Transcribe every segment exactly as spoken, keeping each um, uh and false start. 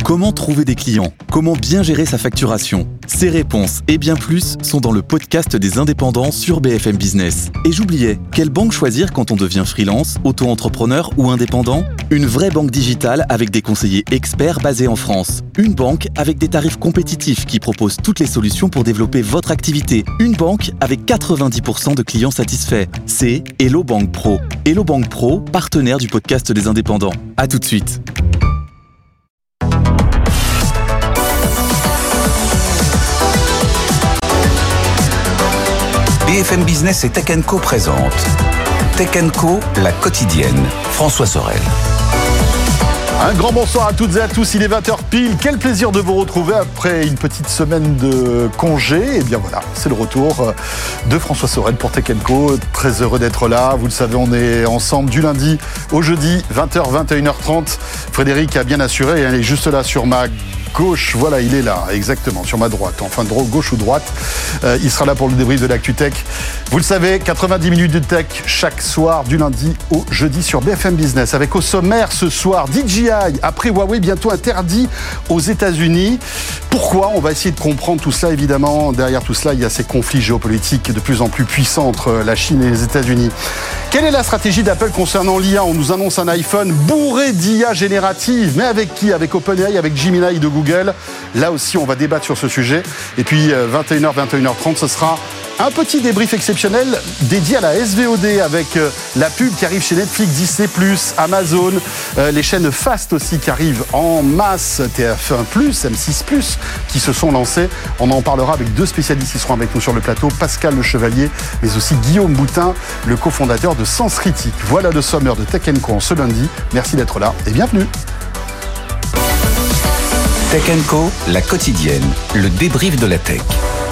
Comment trouver des clients ? Comment bien gérer sa facturation ? Ces réponses et bien plus sont dans le podcast des indépendants sur B F M Business. Et j'oubliais, quelle banque choisir quand on devient freelance, auto-entrepreneur ou indépendant ? Une vraie banque digitale avec des conseillers experts basés en France. Une banque avec des tarifs compétitifs qui propose toutes les solutions pour développer votre activité. Une banque avec quatre-vingt-dix pour cent de clients satisfaits. C'est Hello Bank Pro. Hello Bank Pro, partenaire du podcast des indépendants. À tout de suite. B F M Business et Tech and Co présente Tech and Co, la quotidienne. François Sorel. Un grand bonsoir à toutes et à tous, il est vingt heures pile. Quel plaisir de vous retrouver après une petite semaine de congé. Et bien voilà, c'est le retour de François Sorel pour Tech and Co. Très heureux d'être là. Vous le savez, on est ensemble du lundi au jeudi, vingt heures, vingt et une heures trente. Frédéric a bien assuré, il est juste là sur ma gauche. Voilà, il est là, exactement, sur ma droite. Enfin, gauche ou droite. Euh, il sera là pour le débrief de l'actu tech. Vous le savez, quatre-vingt-dix minutes de tech chaque soir du lundi au jeudi sur B F M Business. Avec au sommaire ce soir, D J I, après Huawei, bientôt interdit aux États-Unis. Pourquoi ? On va essayer de comprendre tout cela, évidemment. Derrière tout cela, il y a ces conflits géopolitiques de plus en plus puissants entre la Chine et les États-Unis. Quelle est la stratégie d'Apple concernant l'I A ? On nous annonce un iPhone bourré d'I A générative. Mais avec qui ? Avec OpenAI, avec Gemini de Google. Là aussi, on va débattre sur ce sujet. Et puis, vingt et une heures, vingt et une heures trente, ce sera un petit débrief exceptionnel dédié à la S V O D avec la pub qui arrive chez Netflix, Disney plus, Amazon, euh, les chaînes Fast aussi qui arrivent en masse, T F un plus, M six plus, qui se sont lancés. On en parlera avec deux spécialistes qui seront avec nous sur le plateau, Pascal Le Chevalier, mais aussi Guillaume Boutin, le cofondateur de Sens Critique. Voilà le sommaire de Tech and Co en ce lundi. Merci d'être là et bienvenue. Tech and Co, la quotidienne, le débrief de la tech.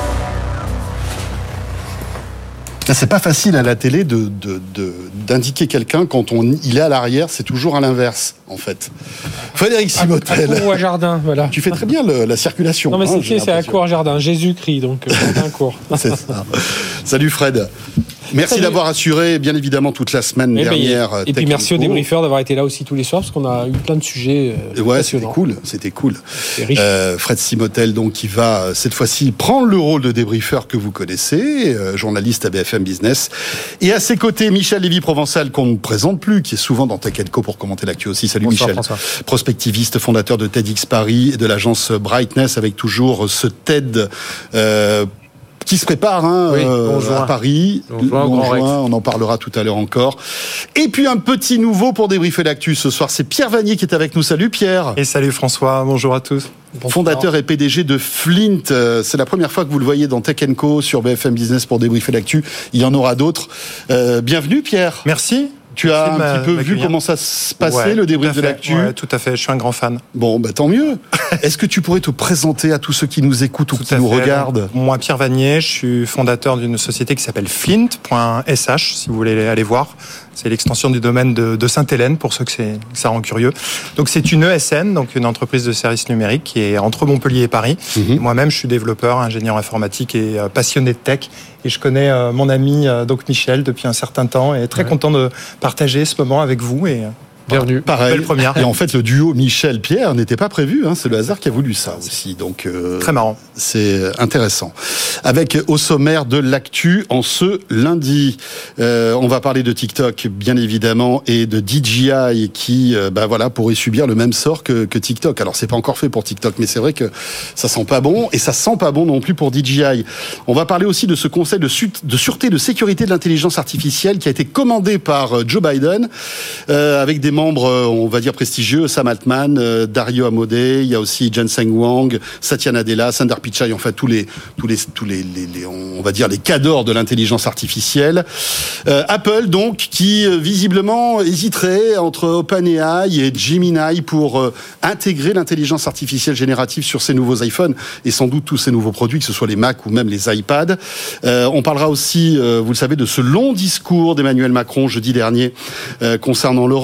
C'est pas facile à la télé de, de, de, d'indiquer quelqu'un quand on, il est à l'arrière, c'est toujours à l'inverse, en fait. Frédéric Simotel. À, à court ou à jardin, voilà. Tu fais très bien le, la circulation. Non, mais hein, c'est, c'est à court à jardin. Jésus crie, donc euh, un court. C'est ça. Salut Fred. Merci Salut. D'avoir assuré, bien évidemment, toute la semaine et dernière. Ben, et puis merci aux débriefeurs d'avoir été là aussi tous les soirs, parce qu'on a eu plein de sujets euh, ouais, passionnants. C'était cool, c'était cool. C'est riche. Euh, Fred Simotel, donc, qui va, cette fois-ci, prendre le rôle de débriefeur que vous connaissez, euh, journaliste à B F M Business. Et à ses côtés, Michel Lévy-Provençal, qu'on ne présente plus, qui est souvent dans Tech and Co pour commenter l'actu aussi. Salut Bonsoir, Michel. François. Prospectiviste, fondateur de TEDx Paris et de l'agence Brightness, avec toujours ce TED, euh, qui se prépare hein, oui, euh, à Paris. Bonjour, juin, on en parlera tout à l'heure encore. Et puis un petit nouveau pour débriefer l'actu ce soir, c'est Pierre Vanier qui est avec nous. Salut Pierre. Et salut François, bonjour à tous. Bonsoir. Fondateur et P D G de Flint. C'est la première fois que vous le voyez dans Tech and Co sur B F M Business pour débriefer l'actu. Il y en aura d'autres. Euh, bienvenue Pierre. Merci. Tu as un petit peu vu comment ça se passait, ouais, le débrief de l'actu ? Ouais, tout à fait, je suis un grand fan. Bon, bah tant mieux. Est-ce que tu pourrais te présenter à tous ceux qui nous écoutent ou tout qui nous fait. regardent ? Moi, Pierre Vanier, je suis fondateur d'une société qui s'appelle flint point s h, si vous voulez aller voir. C'est l'extension du domaine de, de Sainte-Hélène, pour ceux que, c'est, que ça rend curieux. Donc, c'est une E S N, donc une entreprise de services numériques, qui est entre Montpellier et Paris. Mm-hmm. Moi-même, je suis développeur, ingénieur informatique et euh, passionné de tech. Et je connais euh, mon ami, euh, donc Michel, depuis un certain temps, et très ouais. content de partager ce moment avec vous. Et, euh, Bienvenue. Pareil. Belle première. Et en fait, le duo Michel-Pierre n'était pas prévu. Hein. C'est le hasard qui a voulu ça aussi. Donc, euh, très marrant. C'est intéressant. Avec au sommaire de l'actu en ce lundi, euh, on va parler de TikTok, bien évidemment, et de D J I qui, euh, bah voilà, pourrait subir le même sort que, que TikTok. Alors, c'est pas encore fait pour TikTok, mais c'est vrai que ça sent pas bon et ça sent pas bon non plus pour D J I. On va parler aussi de ce conseil de, su- de sûreté, de sécurité de l'intelligence artificielle qui a été commandé par Joe Biden, euh, avec des membres, on va dire, prestigieux, Sam Altman, euh, Dario Amodei, il y a aussi Jensen Huang, Satya Nadella, Sundar Pichai, en fait, tous les, tous les, tous les, les, les on va dire, les cadors de l'intelligence artificielle. Euh, Apple, donc, qui, euh, visiblement, hésiterait entre OpenAI et Gemini pour euh, intégrer l'intelligence artificielle générative sur ces nouveaux iPhones et sans doute tous ces nouveaux produits, que ce soit les Mac ou même les iPads. Euh, on parlera aussi, euh, vous le savez, de ce long discours d'Emmanuel Macron jeudi dernier euh, concernant l'Europe. Alors,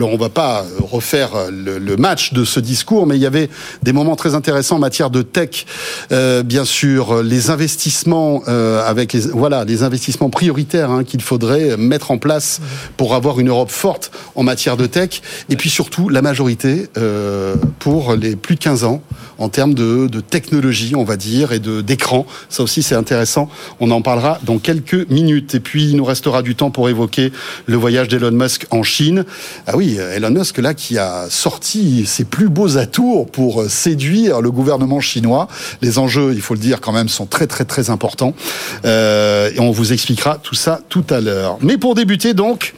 on va pas refaire le, le match de ce discours, mais il y avait des moments très intéressants en matière de tech, euh, bien sûr, les investissements euh, avec les, voilà, les investissements prioritaires hein, qu'il faudrait mettre en place pour avoir une Europe forte en matière de tech, et puis surtout la majorité euh, pour les plus de quinze ans en termes de, de technologie, on va dire, et de d'écran. Ça aussi, c'est intéressant. On en parlera dans quelques minutes. Et puis, il nous restera du temps pour évoquer le voyage d'Elon Musk en Chine. Ah oui, Elon Musk, là, qui a sorti ses plus beaux atours pour séduire le gouvernement chinois. Les enjeux, il faut le dire, quand même, sont très, très, très importants. Euh, et on vous expliquera tout ça tout à l'heure. Mais pour débuter, donc,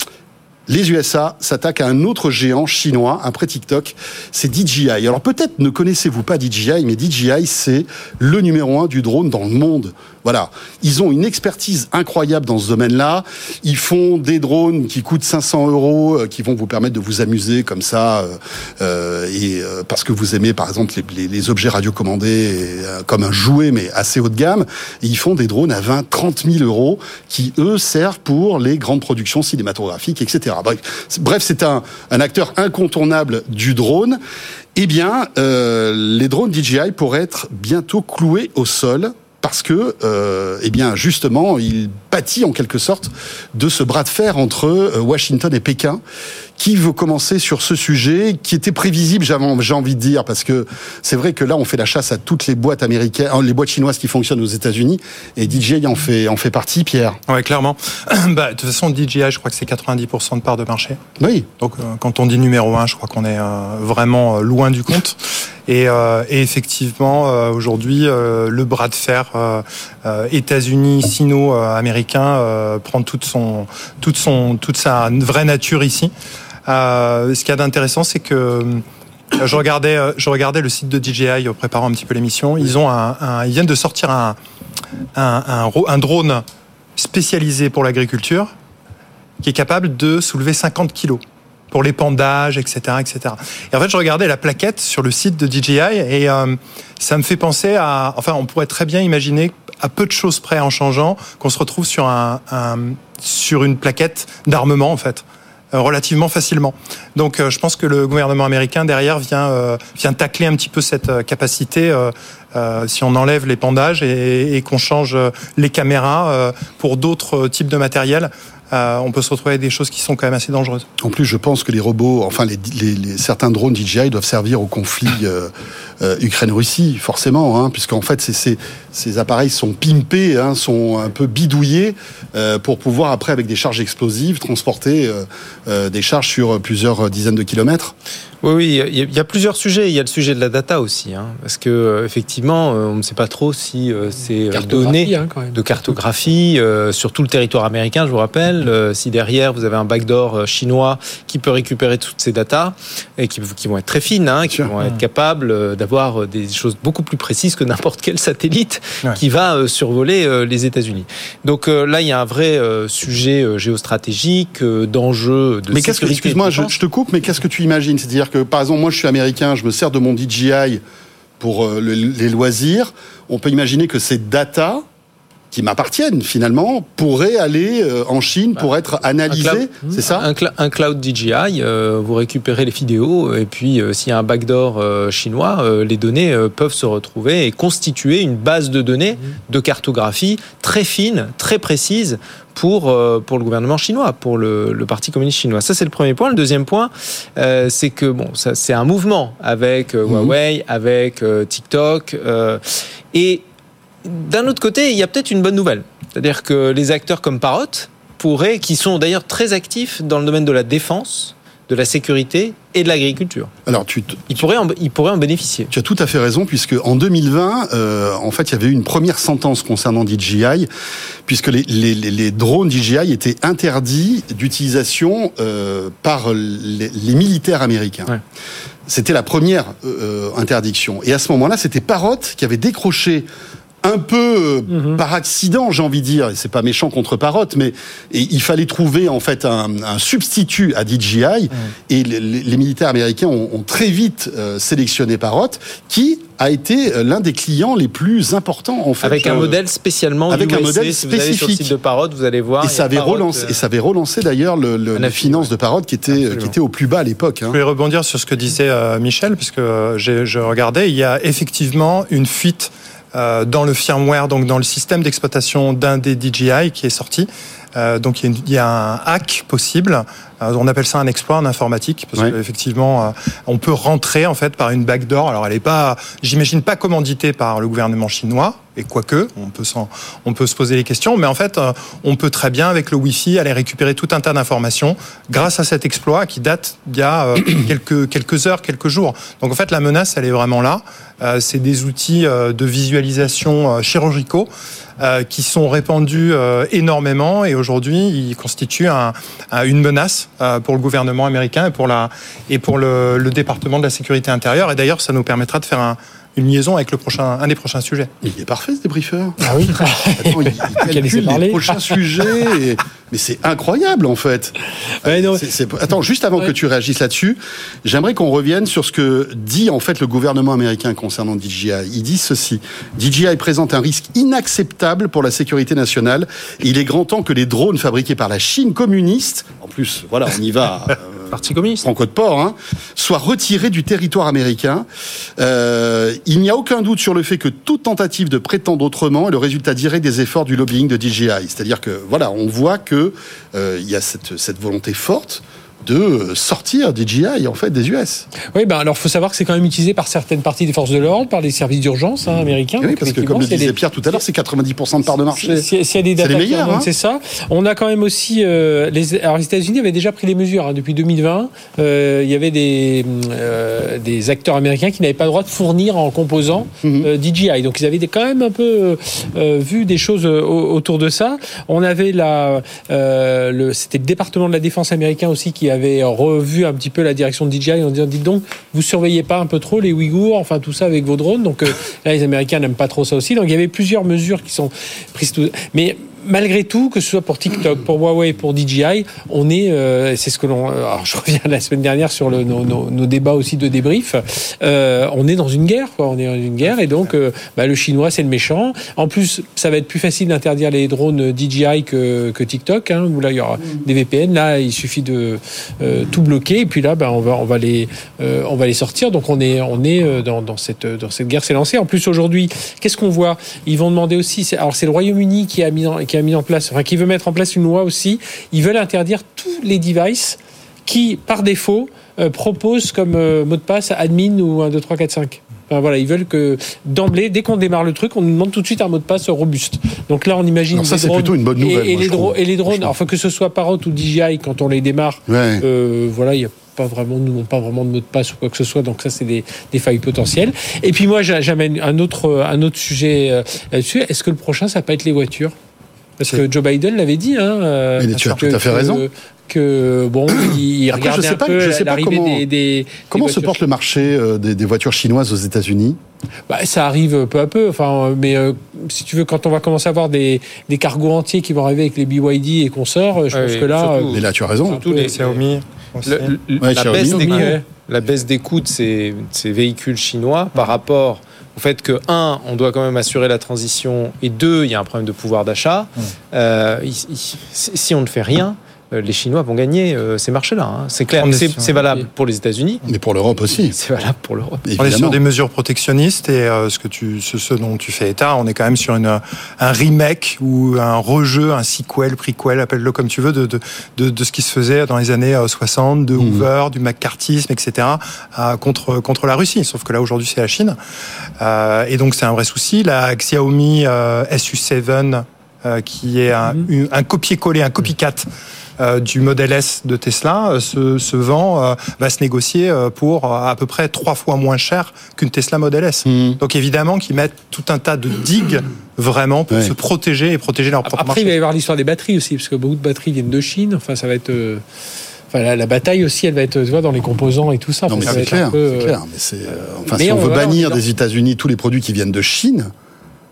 les U S A s'attaquent à un autre géant chinois, après TikTok, c'est D J I. Alors peut-être ne connaissez-vous pas D J I, mais D J I, c'est le numéro un du drone dans le monde. Voilà, ils ont une expertise incroyable dans ce domaine-là. Ils font des drones qui coûtent cinq cents euros, euh, qui vont vous permettre de vous amuser comme ça, euh, euh, et euh, parce que vous aimez par exemple les, les, les objets radiocommandés et, euh, comme un jouet, mais assez haut de gamme. Et ils font des drones à vingt, trente mille euros qui eux servent pour les grandes productions cinématographiques, et cetera. Bref, c'est un, un acteur incontournable du drone. Eh bien, euh, les drones D J I pourraient être bientôt cloués au sol. Parce que, euh, eh bien, justement, il pâtit en quelque sorte de ce bras de fer entre Washington et Pékin, qui veut commencer sur ce sujet, qui était prévisible, j'ai envie de dire, parce que c'est vrai que là, on fait la chasse à toutes les boîtes américaines, les boîtes chinoises qui fonctionnent aux États-Unis, et D J I en fait en fait partie, Pierre. Ouais, clairement. Bah, de toute façon, D J I, je crois que c'est quatre-vingt-dix pour cent de part de marché. Oui. Donc, euh, quand on dit numéro un, je crois qu'on est euh, vraiment euh, loin du compte. Et, euh, et effectivement, euh, aujourd'hui, euh, le bras de fer euh, euh, États-Unis, sino-américain euh, prend toute son, toute son, toute sa vraie nature ici. Euh, ce qu'il y a d'intéressant, c'est que euh, je regardais, euh, je regardais le site de D J I en préparant un petit peu l'émission. Ils ont un, un ils viennent de sortir un, un, un, un drone spécialisé pour l'agriculture qui est capable de soulever cinquante kilos. Pour l'épandage, et cetera, et cetera. Et en fait, je regardais la plaquette sur le site de D J I et euh, ça me fait penser à... Enfin, on pourrait très bien imaginer, à peu de choses près en changeant, qu'on se retrouve sur, un, un, sur une plaquette d'armement, en fait, euh, relativement facilement. Donc, euh, je pense que le gouvernement américain, derrière, vient, euh, vient tacler un petit peu cette euh, capacité... Euh, Euh, si on enlève l'épandage et, et qu'on change les caméras euh, pour d'autres types de matériel, euh, on peut se retrouver avec des choses qui sont quand même assez dangereuses. En plus, je pense que les robots, enfin les, les, les certains drones D J I doivent servir au conflit euh, euh, Ukraine-Russie, forcément, hein, puisqu'en fait ces, ces, ces appareils sont pimpés, hein, sont un peu bidouillés euh, pour pouvoir après avec des charges explosives transporter euh, euh, des charges sur plusieurs dizaines de kilomètres. Oui, oui, il y a plusieurs sujets. Il y a le sujet de la data aussi, hein, parce que euh, effectivement, on ne sait pas trop si euh, ces données hein, quand même. de cartographie euh, sur tout le territoire américain, je vous rappelle, euh, si derrière vous avez un backdoor chinois qui peut récupérer toutes ces datas et qui, qui vont être très fines, hein, qui vont être capables d'avoir des choses beaucoup plus précises que n'importe quel satellite ouais. qui va euh, survoler euh, les États-Unis. Donc euh, là, il y a un vrai euh, sujet euh, géostratégique, euh, d'enjeux de mais sécurité. Que, excuse-moi, je, je te coupe, mais qu'est-ce que tu imagines ? C'est-à-dire que, par exemple, moi, je suis américain, je me sers de mon D J I pour euh, le, les loisirs. On peut imaginer que ces data qui m'appartiennent finalement pourraient aller euh, en Chine pour être analysées, c'est ça ? un, cl- un cloud D J I, euh, vous récupérez les vidéos et puis euh, s'il y a un backdoor euh, chinois, euh, les données euh, peuvent se retrouver et constituer une base de données de cartographie très fine, très précise pour, euh, pour le gouvernement chinois, pour le, le Parti communiste chinois. Ça, c'est le premier point. Le deuxième point, euh, c'est que bon, ça, c'est un mouvement avec euh, mmh. Huawei, avec euh, TikTok euh, et d'un autre côté, il y a peut-être une bonne nouvelle. C'est-à-dire que les acteurs comme Parrot pourraient, qui sont d'ailleurs très actifs dans le domaine de la défense, de la sécurité et de l'agriculture. Alors, tu te, ils, pourraient en, ils pourraient en bénéficier. Tu as tout à fait raison, puisque en deux mille vingt, euh, en fait, il y avait eu une première sentence concernant D J I, puisque les, les, les drones D J I étaient interdits d'utilisation euh, par les, les militaires américains. Ouais. C'était la première euh, interdiction. Et à ce moment-là, c'était Parrot qui avait décroché un peu mmh. par accident, j'ai envie de dire, et c'est pas méchant contre Parrot, mais et il fallait trouver en fait un, un substitut à D J I, mmh. et les, les militaires américains ont, ont très vite euh, sélectionné Parrot, qui a été l'un des clients les plus importants en fait. Avec un euh, modèle spécialement avec U S C, un modèle si vous allez sur le site de Parrot, vous allez voir. Et ça avait Parrot, relancé, euh... et ça avait relancé d'ailleurs le, le, les finances ouais. de Parrot qui était Absolument. qui était au plus bas à l'époque. Hein. Je voulais rebondir sur ce que disait euh, Michel, parce que euh, j'ai, je regardais, il y a effectivement une fuite Euh, dans le firmware, donc dans le système d'exploitation d'un des D J I qui est sorti. Euh, donc il y, a une, il y a un hack possible. Euh, on appelle ça un exploit en informatique parce ouais. qu'effectivement, euh, on peut rentrer en fait par une backdoor. Alors elle est pas, j'imagine pas commanditée par le gouvernement chinois. Et quoique, on peut, s'en, on peut se poser les questions, mais en fait, euh, on peut très bien, avec le Wi-Fi, aller récupérer tout un tas d'informations grâce à cet exploit qui date d'il y a euh, quelques, quelques heures, quelques jours. Donc en fait, la menace, elle est vraiment là. Euh, c'est des outils euh, de visualisation euh, chirurgicaux euh, qui sont répandus euh, énormément et aujourd'hui, ils constituent un, un, une menace euh, pour le gouvernement américain et pour, la, et pour le, le département de la sécurité intérieure. Et d'ailleurs, ça nous permettra de faire un une liaison avec le prochain, un des prochains sujets. Il est parfait ce débriefeur. Ah oui. Attends, il, il calcule les prochains sujets. Et... Mais c'est incroyable en fait. Ouais, non. C'est, c'est... Attends, juste avant ouais. que tu réagisses là-dessus, j'aimerais qu'on revienne sur ce que dit en fait le gouvernement américain concernant D J I. Il dit ceci: D J I présente un risque inacceptable pour la sécurité nationale. Il est grand temps que les drones fabriqués par la Chine communiste, en plus, voilà, on y va. Euh, Parti communiste. Franco de port, hein, soit retiré du territoire américain. Euh, il n'y a aucun doute sur le fait que toute tentative de prétendre autrement est le résultat direct des efforts du lobbying de D J I. C'est-à-dire que, voilà, on voit que euh, il y a cette, cette volonté forte de sortir D J I en fait des U S. Oui, ben alors faut savoir que c'est quand même utilisé par certaines parties des forces de l'ordre, par les services d'urgence hein, américains. Oui, parce que comme le disait les... Pierre tout à l'heure, c'est quatre-vingt-dix pour cent de part de marché. S'il y a des data c'est les meilleurs, hein. C'est ça. On a quand même aussi euh, les, alors les États-Unis avaient déjà pris les mesures hein, depuis deux mille vingt. Euh, il y avait des euh, des acteurs américains qui n'avaient pas le droit de fournir en composants mm-hmm. euh, D J I. Donc ils avaient des, quand même un peu euh, vu des choses euh, autour de ça. On avait la euh, le c'était le département de la défense américain aussi qui avait revu un petit peu la direction de D J I en disant dites donc vous surveillez pas un peu trop les Ouïghours, enfin tout ça avec vos drones. Donc euh, là les Américains n'aiment pas trop ça aussi. Donc il y avait plusieurs mesures qui sont prises. Tout... Mais malgré tout, que ce soit pour TikTok, pour Huawei, pour D J I, on est, euh, c'est ce que l'on. Alors je reviens la semaine dernière sur le, nos, nos, nos débats aussi de débrief. Euh, on est dans une guerre, quoi. On est dans une guerre et donc euh, bah, le chinois c'est le méchant. En plus, ça va être plus facile d'interdire les drones D J I que, que TikTok, hein, où là il y aura des V P N. Là, il suffit de euh, tout bloquer et puis là, bah, on va on va les euh, on va les sortir. Donc on est on est dans, dans cette dans cette guerre s'est lancée. En plus aujourd'hui, qu'est-ce qu'on voit? Ils vont demander aussi. C'est, alors c'est le Royaume-Uni qui a mis en, qui a mis en place, enfin qui veut mettre en place une loi aussi. Ils veulent interdire tous les devices qui, par défaut, euh, proposent comme euh, mot de passe admin ou un, deux, trois, quatre, cinq. Enfin, voilà, ils veulent que d'emblée, dès qu'on démarre le truc, on nous demande tout de suite un mot de passe robuste. Donc là, on imagine. Alors ça, les c'est drones plutôt une bonne nouvelle. Et, et, moi, les, dro- et les drones, enfin que ce soit Parrot ou D J I, quand on les démarre, ouais. euh, voilà, il y a pas vraiment, nous n'avons pas vraiment de mot de passe ou quoi que ce soit, donc ça c'est des, des failles potentielles. Et puis moi j'amène un autre, un autre sujet là-dessus. Est-ce que le prochain ça peut être les voitures? Parce que Joe Biden l'avait dit, hein. Mais tu as tout à fait raison. Que, que bon, il, il regardait un pas, peu je sais pas l'arrivée comment, des, des comment des se porte le marché euh, des, des voitures chinoises aux États-Unis. Bah, ça arrive peu à peu. Enfin, mais euh, si tu veux, quand on va commencer à avoir des, des cargos entiers qui vont arriver avec les B Y D et consorts, je ouais, pense que là. Surtout, euh, mais là, tu as raison. Surtout les Xiaomi. Le, le, ouais, la, baisse des coûts, ouais. la baisse des coûts de ces, ces véhicules chinois par rapport au fait que, un, on doit quand même assurer la transition, et deux, il y a un problème de pouvoir d'achat. Mmh. Euh, il, il, si on ne fait rien, les Chinois vont gagner euh, ces marchés-là. Hein. C'est clair. C'est, c'est valable pour les États-Unis. Mais pour l'Europe aussi. C'est valable pour l'Europe. Évidemment. On est sur des mesures protectionnistes et euh, ce, que tu, ce, ce dont tu fais état, on est quand même sur une, un remake ou un rejeu, un sequel, prequel, appelle-le comme tu veux, de, de, de, de ce qui se faisait dans les années soixante, de Hoover, mmh. du McCarthyisme, et cetera, euh, contre, contre la Russie. Sauf que là, aujourd'hui, c'est la Chine. Euh, et donc, c'est un vrai souci. La Xiaomi euh, S U sept, euh, qui est un, mmh. un copier-coller, un copycat Euh, du modèle S de Tesla, euh, se, se vend, euh, va se négocier euh, pour euh, à peu près trois fois moins cher qu'une Tesla Model S. Mmh. Donc évidemment qu'ils mettent tout un tas de digues vraiment pour ouais. se protéger et protéger leur propre Après, marché. Après, il va y avoir l'histoire des batteries aussi, parce que beaucoup de batteries viennent de Chine. Enfin, ça va être... Euh... Enfin, la, la bataille aussi, elle va être, tu vois, dans les composants et tout ça. Non, enfin, mais ça c'est, clair, peu, c'est clair. Mais c'est, euh, enfin, mais si on, on veut va, bannir on des États-Unis tous les produits qui viennent de Chine,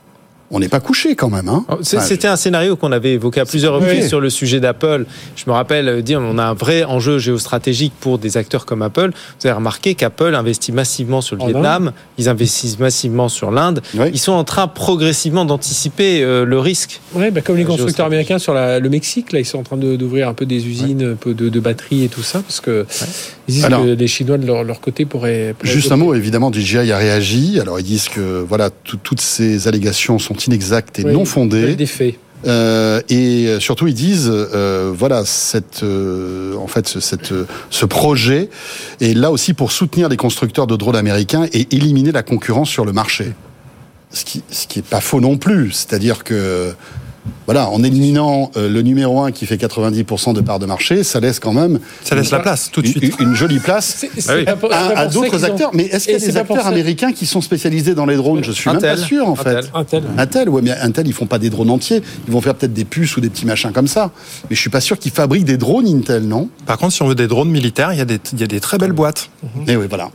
on n'est pas couché quand même. Hein. C'est, enfin, c'était je... un scénario qu'on avait évoqué à plusieurs reprises oui. sur le sujet d'Apple. Je me rappelle dire on a un vrai enjeu géostratégique pour des acteurs comme Apple. Vous avez remarqué qu'Apple investit massivement sur le en Vietnam, Inde. Ils investissent massivement sur l'Inde. Oui. Ils sont en train progressivement d'anticiper euh, le risque. Ouais, bah, comme les constructeurs américains sur la, le Mexique, là, ils sont en train de, d'ouvrir un peu des usines ouais. un peu de, de batteries et tout ça, parce que ouais. ils disent Alors, que les Chinois de leur, leur côté pourraient. pourraient juste un mot, évidemment, D J I a réagi. Alors ils disent que voilà, tout, toutes ces allégations sont inexactes et ouais, non fondées. Des faits. Euh, et surtout, ils disent, euh, voilà, cette, euh, en fait, cette, ce projet est là aussi pour soutenir les constructeurs de drones américains et éliminer la concurrence sur le marché. Ce qui, ce qui est pas faux non plus. C'est-à-dire que, voilà, en éliminant euh, le numéro un qui fait quatre-vingt-dix pour cent de part de marché, ça laisse quand même... Ça laisse la place, tout de suite. Une, une jolie place c'est, c'est ah oui. pour, à, à d'autres acteurs. Ont... Mais est-ce qu'il y a des acteurs américains qui sont spécialisés dans les drones ? Je suis Intel. même pas sûr, en Intel. fait. Intel. Intel, ouais, mais Intel, ils font pas des drones entiers. Ils vont faire peut-être des puces ou des petits machins comme ça. Mais je suis pas sûr qu'ils fabriquent des drones Intel, non ? Par contre, si on veut des drones militaires, il y a des, il y a des très belles boîtes. Mm-hmm. Et oui, voilà.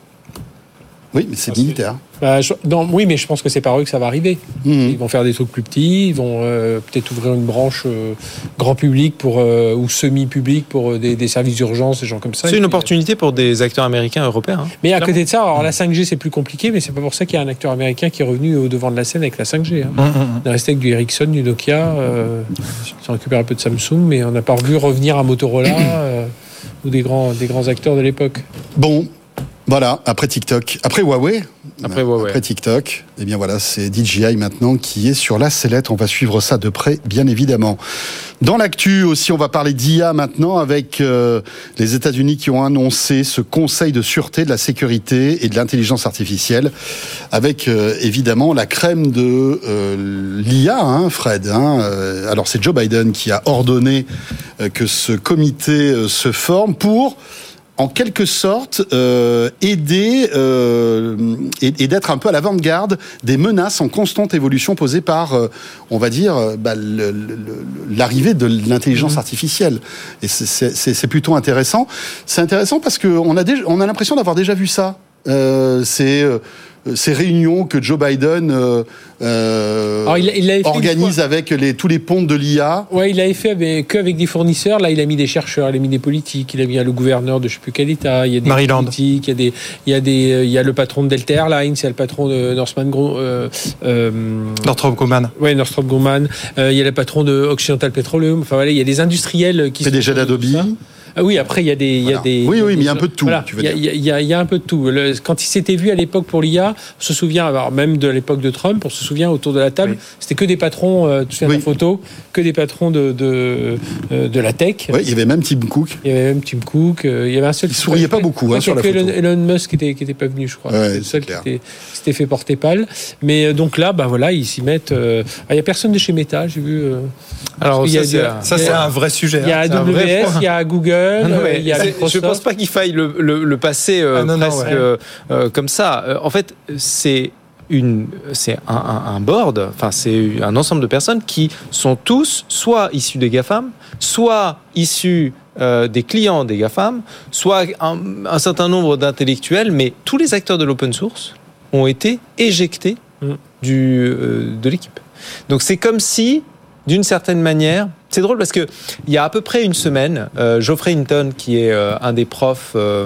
Oui, mais c'est ah, militaire. Bah, je, non, oui, mais je pense que c'est par eux que ça va arriver. Mmh. Ils vont faire des trucs plus petits, ils vont euh, peut-être ouvrir une branche euh, grand public pour, euh, ou semi-public pour euh, des, des services d'urgence, des gens comme ça. C'est une opportunité pour des acteurs américains, européens. Hein. Mais à Clairement. côté de ça, alors la cinq G c'est plus compliqué, mais c'est pas pour ça qu'il y a un acteur américain qui est revenu au devant de la scène avec la cinq G. Hein. Mmh. On est resté avec du Ericsson, du Nokia, euh, ils ont récupéré un peu de Samsung, mais on n'a pas vu revenir un Motorola euh, ou des grands, des grands acteurs de l'époque. Bon. Voilà, après TikTok, après Huawei, après, Huawei. après TikTok, eh bien voilà, c'est D J I maintenant qui est sur la sellette. On va suivre ça de près, bien évidemment. Dans l'actu aussi, on va parler d'I A maintenant avec euh, les États-Unis qui ont annoncé ce Conseil de sûreté de la sécurité et de l'intelligence artificielle, avec euh, évidemment la crème de euh, l'I A, hein, Fred. Hein, euh, alors c'est Joe Biden qui a ordonné euh, que ce comité euh, se forme pour en quelque sorte, euh, aider euh, et, et d'être un peu à l'avant-garde des menaces en constante évolution posées par, euh, on va dire, bah, le, le, l'arrivée de l'intelligence artificielle. Et c'est, c'est, c'est plutôt intéressant. C'est intéressant parce qu'on a, déjà, on a l'impression d'avoir déjà vu ça. Euh, c'est... Euh, ces réunions que Joe Biden euh, euh, Alors, il, il organise avec les, tous les pontes de l'I A. Ouais, il l'avait fait avec, qu'avec des fournisseurs. Là, il a mis des chercheurs, il a mis des politiques, il a mis le gouverneur de je ne sais plus quel État. Il y a des Maryland. politiques, il y a des, il y a des, il y a le patron de Delta Airlines, il y a le patron de Northman Grumman. Euh, euh, Northrop Grumman. Ouais, Northrop Grumman. Euh, il y a le patron de Occidental Petroleum. Enfin voilà, il y a des industriels qui. P D G d'Adobe. Ah oui, après il y a des, il voilà. y a des. Oui, oui, des, mais il y a un peu de tout. Voilà, tu veux il, y a, dire. Il, y a, il y a un peu de tout. Le, quand il s'était vu à l'époque pour l'I A, on se souvient, alors même de l'époque de Trump, on se souvient autour de la table, oui. C'était que des patrons. Euh, tu te souviens de la photo, que des patrons de de, euh, de la tech. Oui, il y avait même Tim Cook. Il y avait même Tim Cook. Euh, il y avait un seul. Il souriait pas beaucoup hein, sur la photo. Elon, Elon Musk qui était qui était pas venu, je crois. Ouais, c'était le seul qui était, s'était fait porter pâle. Mais euh, donc là, bah voilà, ils s'y mettent. Euh, il y a personne de chez Meta, j'ai vu. Euh, Alors ça, il y a c'est, de, un, ça, c'est un vrai sujet. Il y a hein, A W S, il y a Google, non, il y a Microsoft. Je pense pas qu'il faille le, le, le passer euh, ah, non, presque non, ouais. euh, comme ça. Euh, en fait, c'est une, c'est un, un, un board. Enfin, c'est un ensemble de personnes qui sont tous soit issus des GAFAM, soit issus euh, des clients des GAFAM, soit un, un certain nombre d'intellectuels, mais tous les acteurs de l'open source ont été éjectés mm. du, euh, de l'équipe. Donc c'est comme si, d'une certaine manière, c'est drôle parce que il y a à peu près une semaine, euh, Geoffrey Hinton, qui est euh, un des profs euh,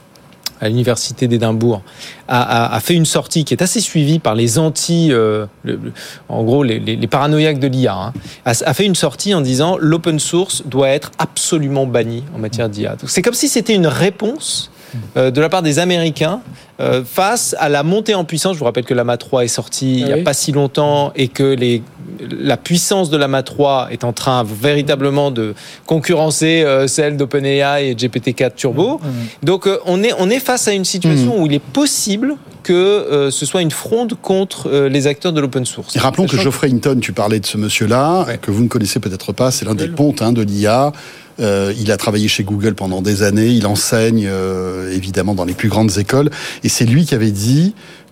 à l'université d'Édimbourg, a, a, a fait une sortie qui est assez suivie par les anti, euh, le, en gros les, les, les paranoïaques de l'I A, hein, a, a fait une sortie en disant l'open source doit être absolument banni en matière d'I A. Donc, c'est comme si c'était une réponse euh, de la part des Américains euh, face à la montée en puissance. Je vous rappelle que l'A M A trois est sorti ah il n'y a oui. pas si longtemps et que les, la puissance de l'A M A trois est en train véritablement de concurrencer euh, celle d'OpenAI et G P T quatre Turbo. Mmh. Donc euh, on est, on est face à une situation mmh. où il est possible que euh, ce soit une fronde contre euh, les acteurs de l'open source. Et rappelons que Geoffrey Hinton, tu parlais de ce monsieur-là, ouais. que vous ne connaissez peut-être pas, c'est l'un des pontes hein, de l'I A. Euh, il a travaillé chez Google pendant des années, il enseigne euh, évidemment dans les plus grandes écoles, et c'est lui qui avait dit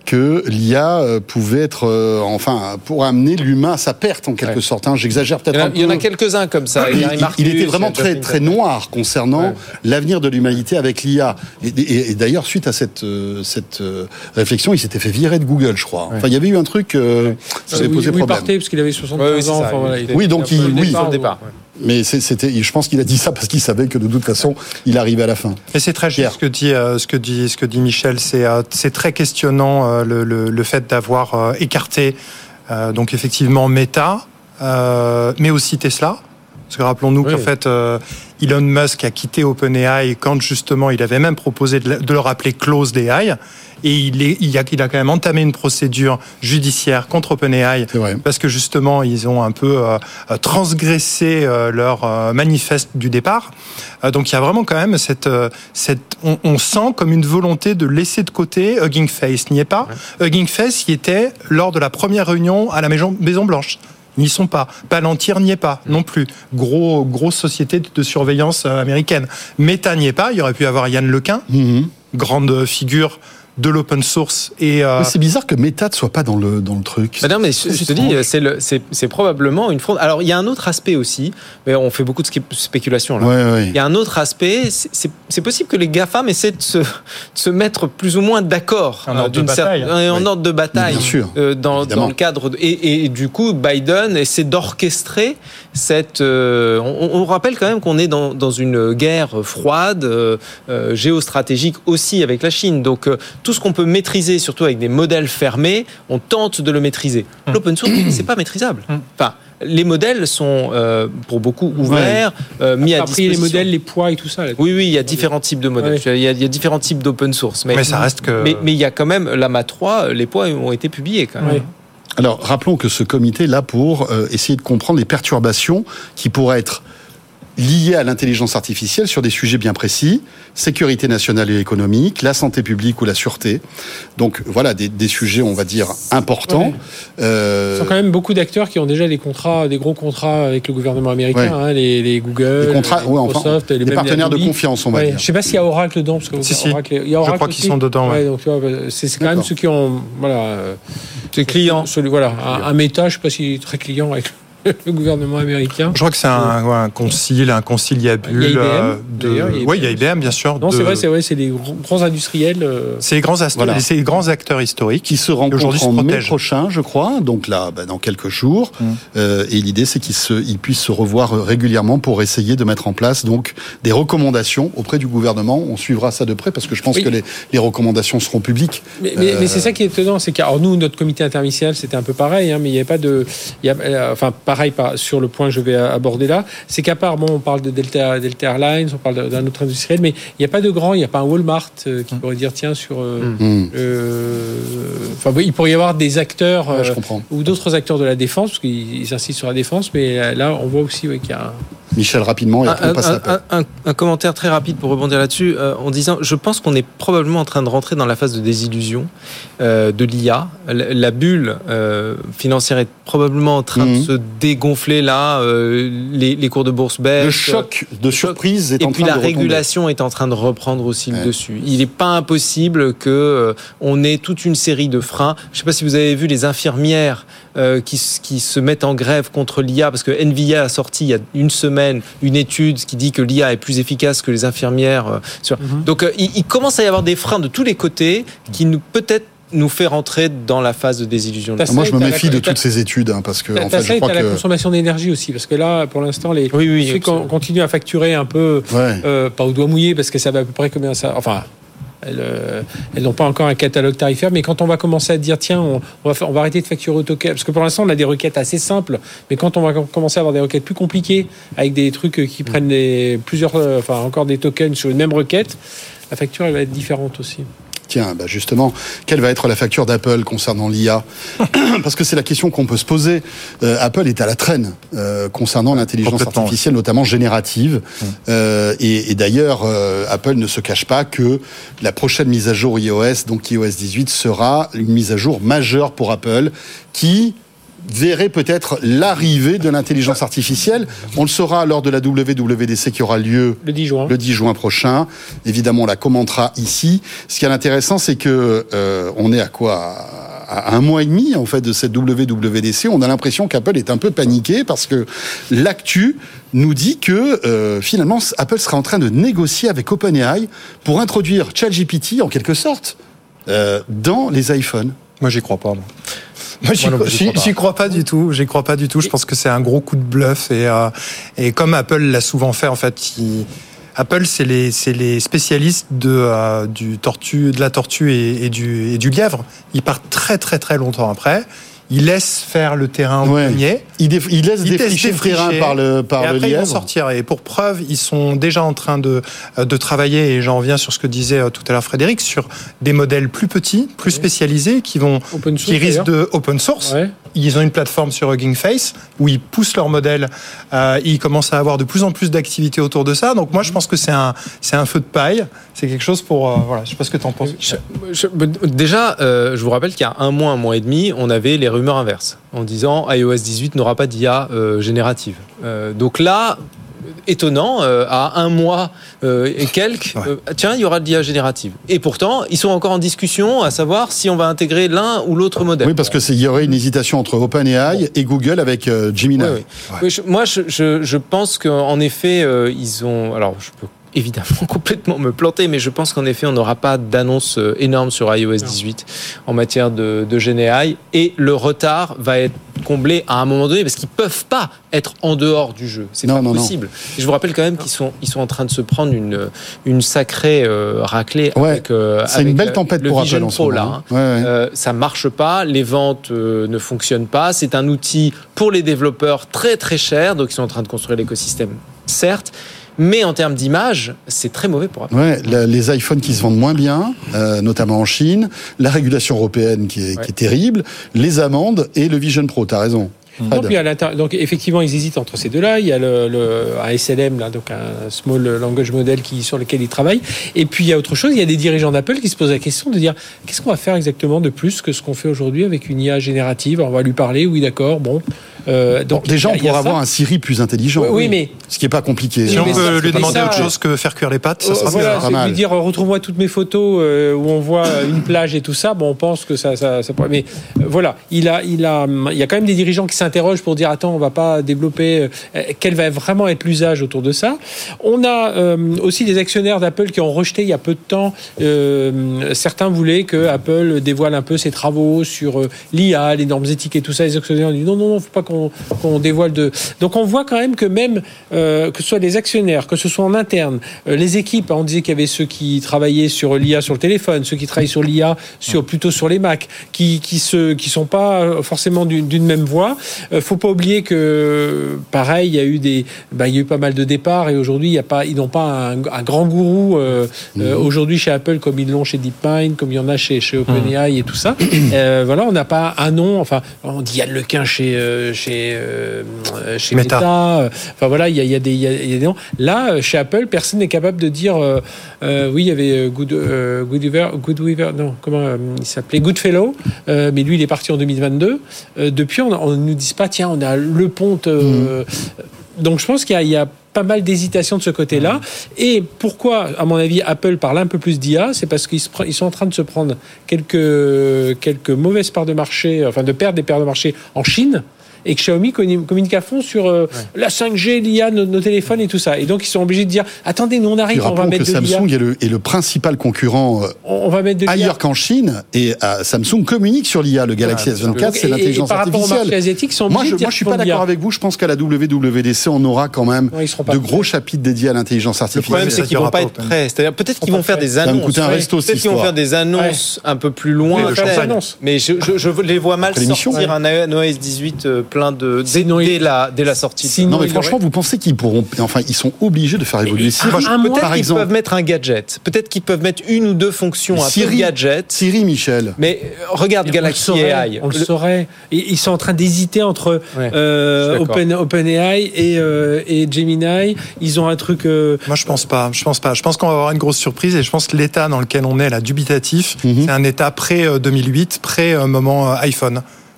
que l'I A euh, pouvait être, euh, enfin, pour amener l'humain à sa perte en quelque ouais. sorte. Hein. J'exagère peut-être il y a, un peu. Il y en a quelques-uns comme ça. Il, il, il était vraiment très très noir concernant ouais. l'avenir de l'humanité avec l'I A. Et, et, et d'ailleurs, suite à cette euh, cette euh, réflexion, il s'était fait virer de Google, je crois. Ouais. Enfin, il y avait eu un truc euh, qui euh, avait oui, posé oui, problème. Il partait parce qu'il avait soixante-quinze ouais, ans. Enfin, voilà, il oui, donc il, il oui. Au départ. Ouais. Mais c'était, je pense qu'il a dit ça parce qu'il savait que de toute façon, il arrivait à la fin. Et c'est très juste ce que dit, euh, ce que dit, ce que dit Michel. C'est, euh, c'est très questionnant euh, le, le, le fait d'avoir euh, écarté, euh, donc effectivement Meta, euh, mais aussi Tesla. Parce que rappelons-nous oui. qu'en fait, euh, Elon Musk a quitté OpenAI quand justement il avait même proposé de, de le rappeler Closed A I. Et il, est, il, a, il a quand même entamé une procédure judiciaire contre OpenAI parce que justement ils ont un peu euh, transgressé euh, leur euh, manifeste du départ. Euh, donc il y a vraiment quand même cette, cette on, on sent comme une volonté de laisser de côté Hugging Face. N'y est pas. Ouais. Hugging Face y était lors de la première réunion à la Maison, Maison Blanche. N'y sont pas. Palantir n'y est pas non plus. Gros, grosse société de surveillance américaine. Meta n'y est pas. Il y aurait pu avoir Yann Lequin, mm-hmm. grande figure de l'open source et euh... c'est bizarre que Meta ne soit pas dans le dans le truc. Bah non mais je, je te dis c'est le c'est c'est probablement une fraude. Alors il y a un autre aspect aussi, mais on fait beaucoup de spéculation là. Ouais, ouais. Il y a un autre aspect, c'est c'est, c'est possible que les GAFAM essaient de se de se mettre plus ou moins d'accord en ordre de bataille, certaine, en ordre de bataille bien sûr, euh, dans évidemment. dans le cadre de, et et du coup Biden essaie d'orchestrer cette euh, on, on rappelle quand même qu'on est dans dans une guerre froide euh, euh, géostratégique aussi avec la Chine. Donc euh, tout ce qu'on peut maîtriser, surtout avec des modèles fermés, on tente de le maîtriser. Mmh. L'open source, c'est pas maîtrisable. Mmh. Enfin, les modèles sont euh, pour beaucoup ouverts, ouais. euh, mis Après, à disposition. Les modèles, les poids et tout ça. Là. Oui, oui, il y a différents types de modèles. Ouais. Il, y a, il y a différents types d'open source. Mais, mais ça reste que. Mais, mais il y a quand même la M A trois, les poids ont été publiés quand même. Ouais. Alors, rappelons que ce comité est là pour euh, essayer de comprendre les perturbations qui pourraient être liées à l'intelligence artificielle sur des sujets bien précis, sécurité nationale et économique, la santé publique ou la sûreté. Donc voilà, des, des sujets, on va dire, importants. Ouais. Euh... Ce sont quand même beaucoup d'acteurs qui ont déjà des contrats, des gros contrats avec le gouvernement américain, ouais. hein, les, les Google, les, contrats, les ouais, Microsoft, enfin, les, les partenaires de confiance, on va ouais. dire. Je ne sais pas s'il y a Oracle dedans. Parce que si, si. Oracle, il y a Oracle Je crois aussi. qu'ils sont dedans. Ouais. Ouais, donc, tu vois, c'est, c'est quand même ceux qui ont... Voilà, c'est client. Celui, voilà, un, un Meta, je ne sais pas s'il est très client avec le gouvernement américain. Je crois que c'est un, ouais, un concile, un conciliabule. Il y a I B M. Euh, de... Oui, il y a I B M, bien sûr. Non, de... c'est vrai, c'est vrai, c'est des gros, grands industriels. Euh... C'est les grands, ast... voilà. c'est les grands acteurs historiques qui se rencontrent en mai prochain, je crois. Donc là, bah, dans quelques jours. Mm. Euh, et l'idée, c'est qu'ils se, ils puissent se revoir régulièrement pour essayer de mettre en place donc des recommandations auprès du gouvernement. On suivra ça de près parce que je pense oui. que les, les recommandations seront publiques. Mais, mais, euh... mais c'est ça qui est étonnant, c'est que alors nous, notre comité interministériel, c'était un peu pareil, hein, mais il n'y avait pas de, il y a, euh, enfin pareil pas sur le point que je vais aborder là, c'est qu'à part, bon, on parle de Delta, Delta Airlines, on parle d'un autre industriel, mais il n'y a pas de grand, il n'y a pas un Walmart euh, qui mmh. pourrait dire, tiens, sur... Euh, mmh. euh, enfin, il pourrait y avoir des acteurs euh, ouais, ou d'autres acteurs de la défense, parce qu'ils insistent sur la défense, mais là, on voit aussi ouais, qu'il y a un... Michel, rapidement, et après un, on passe un, à la un, un, un commentaire très rapide pour rebondir là-dessus, euh, en disant, je pense qu'on est probablement en train de rentrer dans la phase de désillusion euh, de l'I A. La, la bulle euh, financière est probablement en train mmh. de se dégonfler là, euh, les, les cours de bourse baissent. Le choc de surprise est en train de retomber. Et puis la régulation est en train de reprendre aussi ouais. le dessus. Il n'est pas impossible que euh, on ait toute une série de freins. Je ne sais pas si vous avez vu les infirmières euh, qui, qui se mettent en grève contre l'I A, parce que Nvidia a sorti il y a une semaine une étude qui dit que l'I A est plus efficace que les infirmières. Euh, sur... mm-hmm. Donc euh, il, il commence à y avoir des freins de tous les côtés qui nous peut-être nous fait rentrer dans la phase de désillusion. Moi, je me méfie de toutes ces études, hein, parce que en fait, je crois que la consommation d'énergie aussi, parce que là, pour l'instant, les oui, oui, ceux qui continuent à facturer un peu, ouais. euh, pas au doigt mouillé, parce que ça va à peu près combien ça, enfin. Elles, euh, elles n'ont pas encore un catalogue tarifaire, mais quand on va commencer à dire tiens, on, on, va, faire, on va arrêter de facturer au token, parce que pour l'instant on a des requêtes assez simples, mais quand on va commencer à avoir des requêtes plus compliquées, avec des trucs qui prennent des, plusieurs, euh, enfin encore des tokens sur une même requête, la facture elle va être différente aussi. Tiens, bah justement, quelle va être la facture d'Apple concernant l'I A ? Parce que c'est la question qu'on peut se poser. Euh, Apple est à la traîne euh, concernant l'intelligence artificielle, notamment générative. Mmh. Euh, et, et d'ailleurs, euh, Apple ne se cache pas que la prochaine mise à jour iOS, donc iOS dix-huit, sera une mise à jour majeure pour Apple, qui verrait peut-être l'arrivée de l'intelligence artificielle. On le saura lors de la W W D C qui aura lieu le dix juin. Le dix juin prochain. Évidemment, on la commentera ici. Ce qui est intéressant, c'est que euh, on est à quoi ? À un mois et demi en fait de cette W W D C. On a l'impression qu'Apple est un peu paniqué parce que l'actu nous dit que euh, finalement Apple sera en train de négocier avec OpenAI pour introduire ChatGPT en quelque sorte euh, dans les iPhones. Moi, j'y crois pas. Moi. Moi, j'y, Moi non, j'y, j'y, crois j'y crois pas du tout. J'y crois pas du tout. Je pense que c'est un gros coup de bluff et euh, et comme Apple l'a souvent fait, en fait, il, Apple c'est les c'est les spécialistes de euh, du tortue, de la tortue et, et du et du lièvre. Ils partent très très très longtemps après. Ils laissent faire le terrain au Ouais. premier. Ils, déf- ils laissent Ils défricher le terrain par le par et le après, ils vont lièvre. sortir. Et pour preuve, ils sont déjà en train de, de travailler, et j'en reviens sur ce que disait tout à l'heure Frédéric, sur des modèles plus petits, plus spécialisés, qui vont, Open source, qui risquent d'ailleurs. de open source. Ouais. Ils ont une plateforme sur Hugging Face où ils poussent leur modèle. Euh, ils commencent à avoir de plus en plus d'activités autour de ça. Donc moi, je pense que c'est un, c'est un feu de paille. C'est quelque chose pour... Euh, voilà, je sais pas ce que tu en penses. Je- je- déjà, euh, je vous rappelle qu'il y a un mois, un mois et demi, on avait les rumeurs inverses en disant iOS dix-huit n'aura pas d'I A euh, générative. Euh, donc là, étonnant, euh, à un mois euh, et quelques, Ouais. euh, tiens, il y aura de l'I A générative. Et pourtant, ils sont encore en discussion à savoir si on va intégrer l'un ou l'autre modèle. Oui, parce que c'est il y aurait une hésitation entre OpenAI et Google avec euh, Gemini. Oui, oui. Oui, je- moi, je, je, je pense qu'en effet, euh, ils ont. Alors, je peux évidemment complètement me planter, mais je pense qu'en effet, on n'aura pas d'annonce euh, énorme sur iOS dix-huit en matière de, de Gen A I, et le retard va être comblé à un moment donné parce qu'ils peuvent pas être en dehors du jeu. C'est Non, pas non, non. possible. Et je vous rappelle quand même qu'ils sont, ils sont en train de se prendre une, une sacrée euh, raclée Ouais, avec. euh, c'est une avec, belle euh, tempête le pour Vision Apple en ce Pro, moment, là, hein. hein. Ouais, ouais. Euh, ça marche pas, les ventes euh, ne fonctionnent pas. C'est un outil pour les développeurs très très cher, donc ils sont en train de construire l'écosystème, certes. Mais en termes d'image, c'est très mauvais pour Apple. Ouais, la- les iPhones qui se vendent moins bien, euh, notamment en Chine, la régulation européenne qui est, Ouais. qui est terrible, les amendes et le Vision Pro. T'as raison. Non, Fred. puis à l'inter- donc effectivement, ils hésitent entre ces deux-là. Il y a le, le un S L M, là, donc un Small Language Model qui, sur lequel ils travaillent. Et puis il y a autre chose. Il y a des dirigeants d'Apple qui se posent la question de dire qu'est-ce qu'on va faire exactement de plus que ce qu'on fait aujourd'hui avec une I A générative. On va lui parler, oui, d'accord, bon. Euh, Bon, donc déjà, il on y a- il y a pourra ça. avoir un Siri plus intelligent. Oui, oui, mais Ce qui n'est pas compliqué. Si Oui, on mais peut ça, lui c'est demander ça. autre chose que faire cuire les pâtes, ça Euh, sera voilà, bien. pas c'est mal. lui dire retrouve-moi toutes mes photos euh, où on voit une plage et tout ça. Bon, on pense que ça, ça, ça pourrait. Mais euh, voilà, il a, il a, il y a quand même des dirigeants qui s'interrogent pour dire attends, on va pas développer. Euh, quel va vraiment être l'usage autour de ça? On a euh, aussi des actionnaires d'Apple qui ont rejeté il y a peu de temps. Euh, certains voulaient que Apple dévoile un peu ses travaux sur euh, l'I A, les normes éthiques et tout ça. Les actionnaires ont dit non, non, non, faut pas qu'on qu'on dévoile de. Donc on voit quand même que même euh, que ce soit les actionnaires, que ce soit en interne, euh, les équipes, hein, on disait qu'il y avait ceux qui travaillaient sur l'I A sur le téléphone, ceux qui travaillent sur l'I A sur plutôt sur les Mac, qui qui se qui sont pas forcément d'une, d'une même voie. Euh, faut pas oublier que pareil, il y a eu des, bah, il y a eu pas mal de départs et aujourd'hui il y a pas, ils n'ont pas un, un grand gourou euh, euh, aujourd'hui chez Apple comme ils l'ont chez DeepMind, comme il y en a chez chez OpenAI et tout ça. Euh, voilà, on n'a pas un nom. Enfin, on dit Yann Lequin chez euh, chez euh, chez Meta. Meta. Enfin voilà, il y a, il y a des il y a, il y a des noms. Là, euh, chez Apple, personne n'est capable de dire euh, euh, oui, il y avait euh, Good euh, Goodweaver, Goodweaver, non, comment euh, il s'appelait Goodfellow, euh, mais lui il est parti en deux mille vingt-deux. Euh, depuis, on, on nous dit pas tiens, on a Le Ponte. Euh, Donc je pense qu'il y a, il y a pas mal d'hésitation de ce côté-là. Et pourquoi, à mon avis, Apple parle un peu plus d'I A, c'est parce qu'ils se pre- ils sont en train de se prendre quelques, quelques mauvaises parts de marché, enfin de perdre des parts de marché en Chine. Et que Xiaomi communique communique à fond sur euh, la cinq G, l'I A, nos, nos téléphones et tout ça. Et donc ils sont obligés de dire attendez, nous on Puis arrive, on va rappelons mettre que de l'I A. Samsung est le, est le principal concurrent euh, On, on va mettre de l'I A. ailleurs qu'en Chine. Et euh, Samsung communique sur l'I A. Le Galaxy S vingt-quatre, Donc, c'est et- et l'intelligence par rapport au marché artificielle. asiatique, ils sont Moi, obligés je, de dire moi, je suis qu'ils pas font de l'I A. d'accord avec vous. Je pense qu'à la W W D C, on aura quand même Non, ils seront pas de prêts. gros chapitres dédiés à l'intelligence Le artificielle. problème, ça c'est ne qu'ils vont durera pas pas être open. prêts. C'est-à-dire, peut-être qu'ils Ils vont faire des va me annonces. coûter un Ouais. resto, cette Peut-être qu'ils vont histoire. faire des annonces un peu plus Oui, loin. le champagne. peut-être. Mais je, je, je les vois mal Après l'émission. sortir un iOS dix-huit euh, plein de dès, Sinon, dès il- la dès la sortie. Sinon, Non, mais il franchement, vous pensez qu'ils pourront, enfin, ils sont obligés de faire évoluer Siri, un mois, Peut-être par qu'ils exemple. peuvent mettre un gadget. Peut-être qu'ils peuvent mettre une ou deux fonctions un peu Siri. gadget. Siri, Michel. Mais euh, regarde Et Galaxy on le saurait, A I. On le Le- saurait. Et ils sont en train d'hésiter entre Ouais, euh, je suis d'accord. Open, OpenAI et, euh, et Gemini. Ils ont un truc. euh, Moi, je pense pas. Je pense pas. Je pense qu'on va avoir une grosse surprise et je pense que l'état dans lequel on est, là, dubitatif, Mhm. c'est un état pré deux mille huit, pré moment euh, iPhone.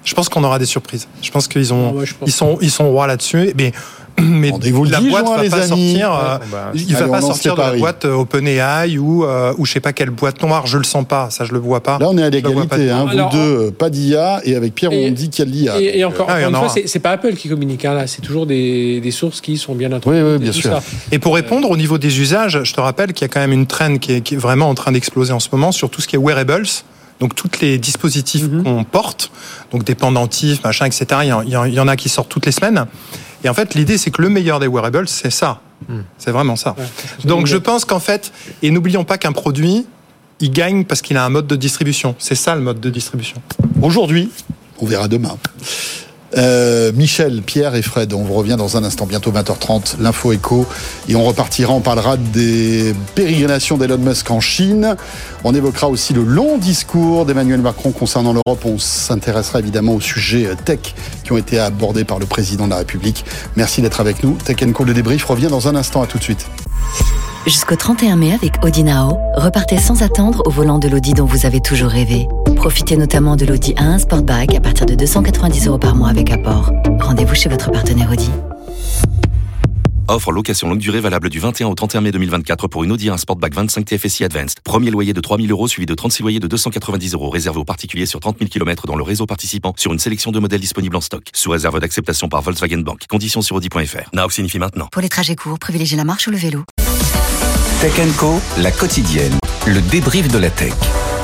Je pense qu'on aura des surprises. Je pense qu'ils ont, Ah ouais, je pense. ils sont, ils sont rois là-dessus. Mais mais Rendez-vous le la dix boîte juin, va les pas amis. sortir. Ouais, euh, bah, il va allez, pas on lance sortir les de la paris. boîte OpenAI ou euh, ou je sais pas quelle boîte noire. Je le sens pas. Ça, je le vois pas. Là, on est à Je le vois l'égalité. pas. Hein, vous Alors, deux, pas d'I A. Et avec Pierre, Et- on dit qu'il y a de l'I A. Et, et encore, Ah, il y encore en une fois, aura. c'est, c'est pas Apple qui communique, hein, là, c'est toujours des, des sources qui sont bien introduites. Oui, oui, bien et tout sûr. ça. Et pour répondre au niveau des usages, je te rappelle qu'il y a quand même une trend qui est, qui est vraiment en train d'exploser en ce moment sur tout ce qui est wearables. Donc, tous les dispositifs Mm-hmm. qu'on porte, donc des pendentifs, machin, et cetera. Il y, en, il y en- il y en a qui sortent toutes les semaines. Et en fait, l'idée, c'est que le meilleur des wearables, c'est ça. C'est vraiment ça. Ouais. Donc, je pense qu'en fait, et n'oublions pas qu'un produit, il gagne parce qu'il a un mode de distribution. C'est ça le mode de distribution. Aujourd'hui, on verra demain. Euh, Michel, Pierre et Fred, on vous revient dans un instant, bientôt vingt heures trente, l'info écho, et on repartira, on parlera des pérégrinations d'Elon Musk en Chine, on évoquera aussi le long discours d'Emmanuel Macron concernant l'Europe, on s'intéressera évidemment aux sujets tech qui ont été abordés par le président de la République. Merci d'être avec nous, Tech and Co, le débrief revient dans un instant, à tout de suite. Jusqu'au trente et un mai avec Audi Now, repartez sans attendre au volant de l'Audi dont vous avez toujours rêvé. Profitez notamment de l'Audi A un Sportback à partir de deux cent quatre-vingt-dix euros par mois avec apport. Rendez-vous chez votre partenaire Audi. Offre location longue durée valable du vingt et un au trente et un mai deux mille vingt-quatre pour une Audi A un Sportback vingt-cinq T F S I Advanced. Premier loyer de trois mille euros suivi de trente-six loyers de deux cent quatre-vingt-dix euros réservé aux particuliers sur trente mille kilomètres dans le réseau participant sur une sélection de modèles disponibles en stock. Sous réserve d'acceptation par Volkswagen Bank. Conditions sur audi point f r. Now signifie maintenant. Pour les trajets courts, privilégiez la marche ou le vélo. Tech and Co, la quotidienne, le débrief de la tech.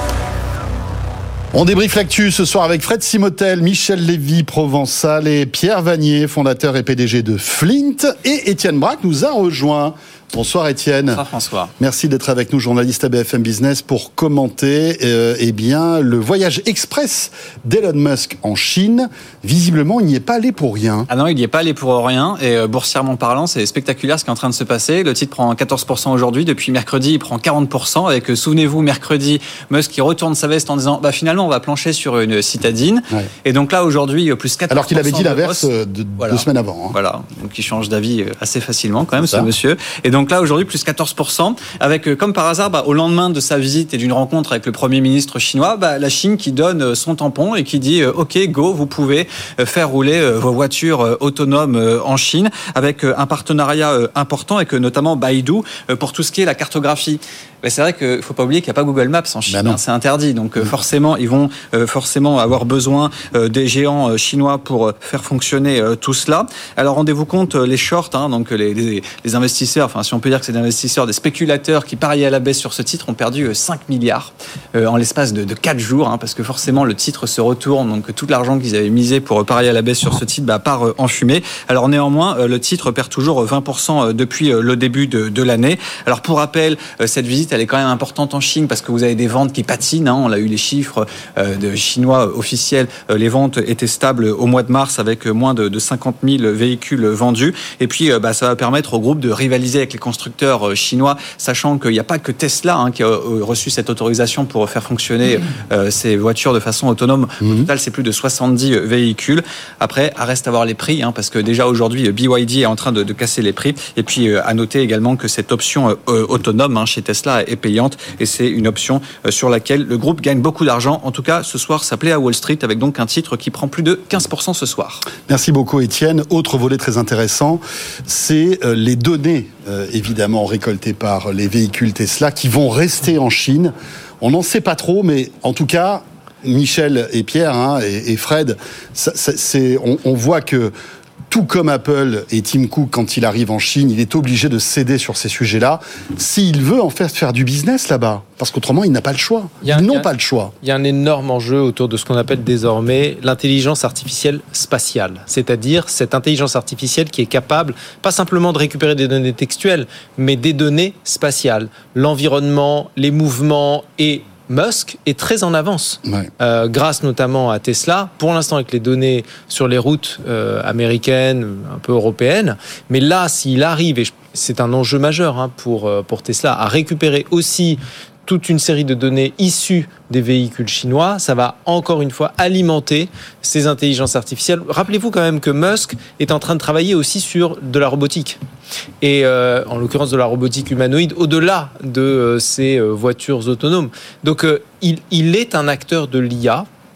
On débriefe l'actu ce soir avec Fred Simotel, Michel Lévy, Provençal et Pierre Vanier, fondateur et P D G de Flint. Et Étienne Braque nous a rejoint. Bonsoir Étienne. Bonsoir François. Merci d'être avec nous, journaliste à B F M Business, pour commenter euh, eh bien, le voyage express d'Elon Musk en Chine. Visiblement, il n'y est pas allé pour rien. Ah non, il n'y est pas allé pour rien. Et euh, boursièrement parlant, c'est spectaculaire ce qui est en train de se passer. Le titre prend quatorze pour cent aujourd'hui. Depuis mercredi, il prend quarante pour cent. Avec, euh, souvenez-vous, mercredi, Musk qui retourne sa veste en disant bah, finalement, on va plancher sur une citadine. Ouais. Et donc là, aujourd'hui, plus quatre pour cent. Alors qu'il avait dit l'inverse de, de voilà. deux semaines avant. Hein. Voilà. Donc il change d'avis assez facilement, quand même, ce monsieur. Et donc là, aujourd'hui, plus quatorze pour cent. Avec, comme par hasard, bah, au lendemain de sa visite et d'une rencontre avec le Premier ministre chinois, bah, la Chine qui donne son tampon et qui dit euh, OK, go, vous pouvez euh, faire rouler euh, vos voitures euh, autonomes euh, en Chine, avec euh, un partenariat euh, important avec euh, notamment Baidu euh, pour tout ce qui est la cartographie. Mais c'est vrai qu'il ne faut pas oublier qu'il n'y a pas Google Maps en Chine, ben hein, c'est interdit. Donc euh, forcément, ils vont euh, forcément avoir besoin euh, des géants euh, chinois pour euh, faire fonctionner euh, tout cela. Alors rendez-vous compte, euh, les shorts, hein, donc les, les, les investisseurs, enfin si on peut dire que c'est des investisseurs, des spéculateurs qui pariaient à la baisse sur ce titre, ont perdu euh, cinq milliards euh, en l'espace de, de quatre jours, hein, parce que forcément le titre se retourne, donc tout l'argent qu'ils avaient misé pour euh, parier à la baisse sur ce titre bah, part euh, en fumée. Alors néanmoins, euh, le titre perd toujours vingt pour cent depuis euh, le début de, de l'année. Alors pour rappel, euh, cette visite, elle est quand même importante en Chine parce que vous avez des ventes qui patinent. Hein. On a eu les chiffres euh, de chinois officiels. Euh, les ventes étaient stables au mois de mars avec moins de, de cinquante mille véhicules vendus. Et puis, euh, bah, ça va permettre au groupe de rivaliser avec les constructeurs euh, chinois, sachant qu'il n'y a pas que Tesla hein, qui a euh, reçu cette autorisation pour faire fonctionner euh, ces voitures de façon autonome. Mmh. Au total, c'est plus de soixante-dix véhicules. Après, à reste à voir les prix, hein, parce que déjà aujourd'hui, B Y D est en train de, de casser les prix. Et puis, euh, à noter également que cette option euh, autonome hein, chez Tesla est payante. Et c'est une option sur laquelle le groupe gagne beaucoup d'argent. En tout cas, ce soir, ça plaît à Wall Street avec donc un titre qui prend plus de quinze pour cent ce soir. Merci beaucoup Étienne. Autre volet très intéressant, c'est les données euh, évidemment récoltées par les véhicules Tesla qui vont rester en Chine. On n'en sait pas trop, mais en tout cas, Michel et Pierre hein, et, et Fred, ça, ça, c'est, on, on voit que tout comme Apple et Tim Cook, quand il arrive en Chine, il est obligé de céder sur ces sujets-là, s'il veut en fait faire du business là-bas. Parce qu'autrement, il n'a pas le choix. A, Ils n'ont a, pas le choix. Il y a un énorme enjeu autour de ce qu'on appelle désormais l'intelligence artificielle spatiale. C'est-à-dire cette intelligence artificielle qui est capable, pas simplement de récupérer des données textuelles, mais des données spatiales. L'environnement, les mouvements et Musk est très en avance, ouais. euh, grâce notamment à Tesla, pour l'instant avec les données sur les routes euh, américaines, un peu européennes. Mais là, s'il arrive, et c'est un enjeu majeur hein, pour, pour Tesla, à récupérer aussi toute une série de données issues des véhicules chinois, ça va encore une fois alimenter ces intelligences artificielles. Rappelez-vous quand même que Musk est en train de travailler aussi sur de la robotique. Et euh, en l'occurrence de la robotique humanoïde, au-delà de euh, ces euh, voitures autonomes. Donc euh, il, il est un acteur de l'I A.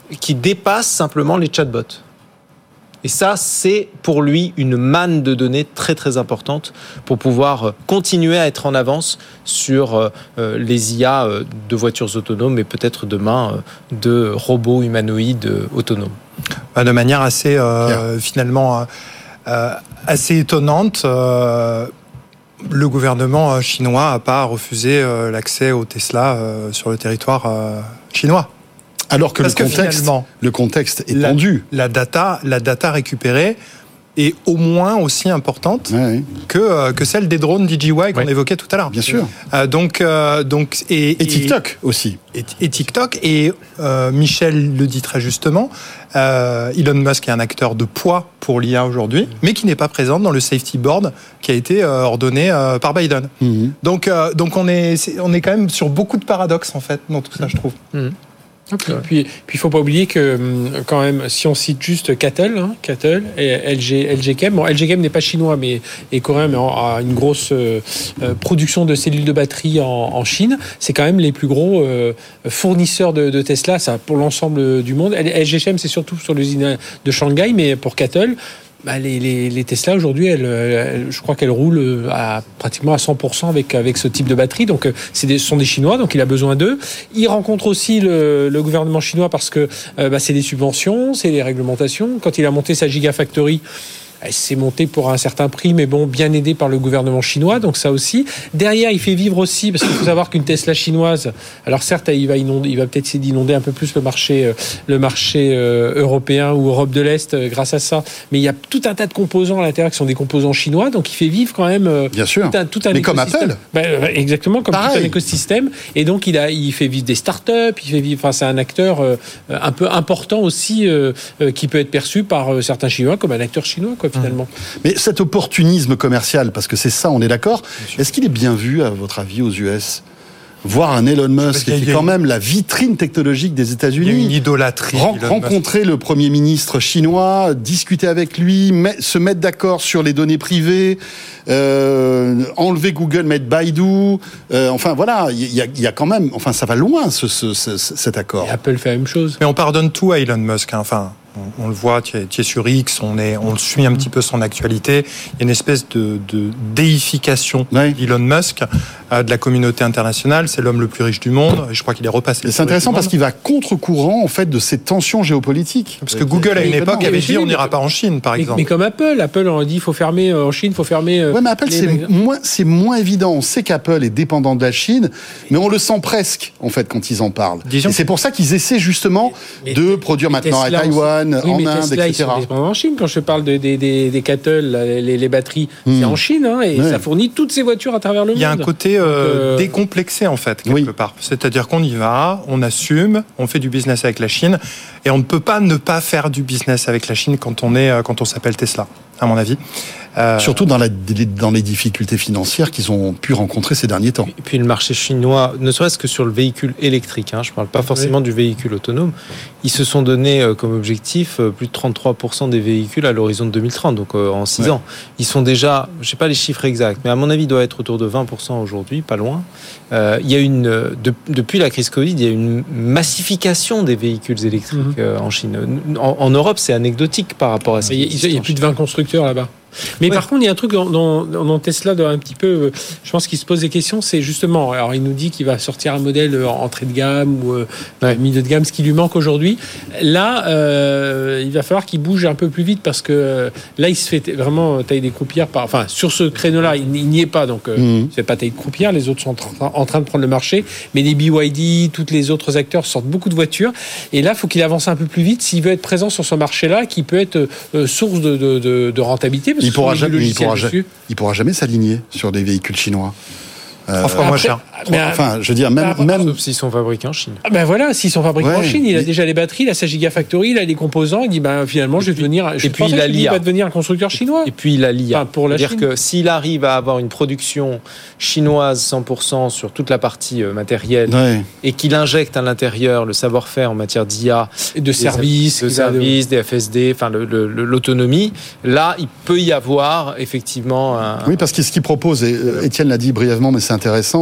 qui dépasse simplement les chatbots. Et ça, c'est pour lui une manne de données très très importante pour pouvoir continuer à être en avance sur euh, les I A de voitures autonomes et peut-être demain euh, de robots humanoïdes autonomes. De manière assez euh, finalement euh, assez étonnante, euh, le gouvernement chinois n'a pas refusé euh, l'accès au Tesla euh, sur le territoire euh, chinois. Alors que, Parce le, que contexte, le contexte est la, tendu. La data, la data récupérée est au moins aussi importante ouais, oui. que, euh, que celle des drones D J I qu'on ouais. évoquait tout à l'heure. Bien sûr. Euh, donc, euh, donc, et, et TikTok et, aussi. Et, et TikTok. Et euh, Michel le dit très justement, euh, Elon Musk est un acteur de poids pour l'I A aujourd'hui, mais qui n'est pas présent dans le safety board qui a été euh, ordonné euh, par Biden. Mm-hmm. Donc, euh, donc on, est, c'est, on est quand même sur beaucoup de paradoxes en fait dans tout ça, je trouve. Mm-hmm. Okay. Puis, puis il faut pas oublier que quand même, si on cite juste Cattle, hein, Cattle et L G, L G Chem, bon, L G Chem n'est pas chinois mais est coréen, mais a une grosse euh, production de cellules de batterie en, en Chine. C'est quand même les plus gros euh, fournisseurs de, de Tesla, ça pour l'ensemble du monde. L G Chem c'est surtout sur l'usine de Shanghai, mais pour Cattle. Bah les, les, les Tesla aujourd'hui, elles, elles, je crois qu'elles roulent à pratiquement à cent pour cent avec, avec ce type de batterie. Donc, c'est des, ce sont des Chinois, donc il a besoin d'eux. Il rencontre aussi le, le gouvernement chinois parce que euh, bah, c'est des subventions, c'est des réglementations. Quand il a monté sa Gigafactory, c'est monté pour un certain prix, mais bon, bien aidé par le gouvernement chinois, donc ça aussi. Derrière, il fait vivre aussi, parce qu'il faut savoir qu'une Tesla chinoise, alors certes, il va inonder, il va peut-être essayer d'inonder un peu plus le marché, le marché euh, européen ou Europe de l'Est euh, grâce à ça, mais il y a tout un tas de composants à l'intérieur qui sont des composants chinois, donc il fait vivre quand même euh, bien sûr. tout un, tout un mais écosystème. Comme Apple. Ben, exactement, comme Pareil. Tout un écosystème, et donc il a, il fait vivre des startups, il fait vivre, enfin c'est un acteur euh, un peu important aussi, euh, euh, qui peut être perçu par euh, certains Chinois comme un acteur chinois, quoi. Finalement. Mais cet opportunisme commercial, parce que c'est ça, on est d'accord, est-ce qu'il est bien vu, à votre avis, aux U S ? Voir un Elon Musk, qui est quand même la vitrine technologique des États-Unis. Il y a une idolâtrie. Ren- rencontrer le Premier ministre chinois, discuter avec lui, met, se mettre d'accord sur les données privées, euh, enlever Google, mettre Baidu. Euh, enfin voilà, il y, y a quand même, enfin ça va loin ce, ce, ce, cet accord. Et Apple fait la même chose. Mais on pardonne tout à Elon Musk. Hein. Enfin. On, on le voit, tu es, tu es sur X, on, est, on suit un petit peu son actualité. Il y a une espèce de, de déification ouais. d'Elon Musk, euh, de la communauté internationale. C'est l'homme le plus riche du monde. Et je crois qu'il est repassé. Et c'est intéressant parce qu'il va contre-courant en fait de ces tensions géopolitiques. Parce que Google à une époque avait dit on n'ira pas en Chine, par mais, exemple. Mais comme Apple, Apple on a dit il faut fermer en Chine, il faut fermer. Ouais, mais Apple les... c'est moins, c'est moins évident. On sait qu'Apple est dépendant de la Chine, mais on le sent presque en fait quand ils en parlent. Disons et c'est pour ça qu'ils essaient justement mais, de produire maintenant Tesla, à Taïwan, oui, en Inde, Tesla, et cetera. Ils sont en Chine. Quand je parle de, des, des, des Cattle, les, les batteries, mmh. c'est en Chine, hein, et ouais. ça fournit toutes ces voitures à travers le monde. Il y a un côté euh, euh... décomplexé en fait quelque oui. part. C'est-à-dire qu'on y va, on assume, on fait du business avec la Chine, et on ne peut pas ne pas faire du business avec la Chine quand on est, quand on s'appelle Tesla, à mon avis. Euh... Surtout dans, la, dans les difficultés financières qu'ils ont pu rencontrer ces derniers temps. Et puis le marché chinois, ne serait-ce que sur le véhicule électrique, hein, je ne parle pas forcément oui. du véhicule autonome, ils se sont donné euh, comme objectif euh, plus de trente-trois pour cent des véhicules à l'horizon de deux mille trente, donc euh, en six ouais. ans. Ils sont déjà, je ne sais pas les chiffres exacts, mais à mon avis, il doit être autour de vingt pour cent aujourd'hui, pas loin. Euh, il y a une, de, depuis la crise Covid, il y a une massification des véhicules électriques mmh. euh, en Chine. En, en Europe, c'est anecdotique par rapport à ça. Il y, y a plus de vingt constructeurs là-bas. Mais oui. par contre, il y a un truc dans, dans, dans Tesla un petit peu, je pense qu'il se pose des questions, c'est justement, alors il nous dit qu'il va sortir un modèle entrée de gamme ou euh, ouais. milieu de gamme, ce qui lui manque aujourd'hui. Là, euh, il va falloir qu'il bouge un peu plus vite parce que euh, là, il se fait vraiment taille des croupières. Par, enfin, sur ce créneau-là, il, il n'y est pas, donc euh, mmh. il ne fait pas taille de croupière. Les autres sont en, en train de prendre le marché, mais les B Y D, tous les autres acteurs sortent beaucoup de voitures. Et là, il faut qu'il avance un peu plus vite s'il veut être présent sur ce marché-là, qui peut être euh, source de, de, de, de rentabilité. Il pourra, jamais, il, pourra jamais, il pourra jamais s'aligner sur des véhicules chinois. Trois fois moins cher. Mais, enfin, je veux dire, même, bah, même sauf s'ils sont fabriqués en Chine. Ah ben voilà, s'ils sont fabriqués ouais, en Chine, il a mais... déjà les batteries, il a sa Gigafactory, il a les composants. Il dit ben finalement, je vais devenir. Je et puis il a l'I A. Il va devenir un constructeur chinois. Et puis il a l'I A. Enfin, pour la C'est-à-dire Chine. Que s'il arrive à avoir une production chinoise cent pour cent sur toute la partie matérielle ouais. et qu'il injecte à l'intérieur le savoir-faire en matière d'I A, et de services, de services, des F S D, enfin le, le, l'autonomie, là, il peut y avoir effectivement. Un... Oui, parce que ce qu'il propose, et Étienne l'a dit brièvement, mais c'est intéressant, c'est qu'il propose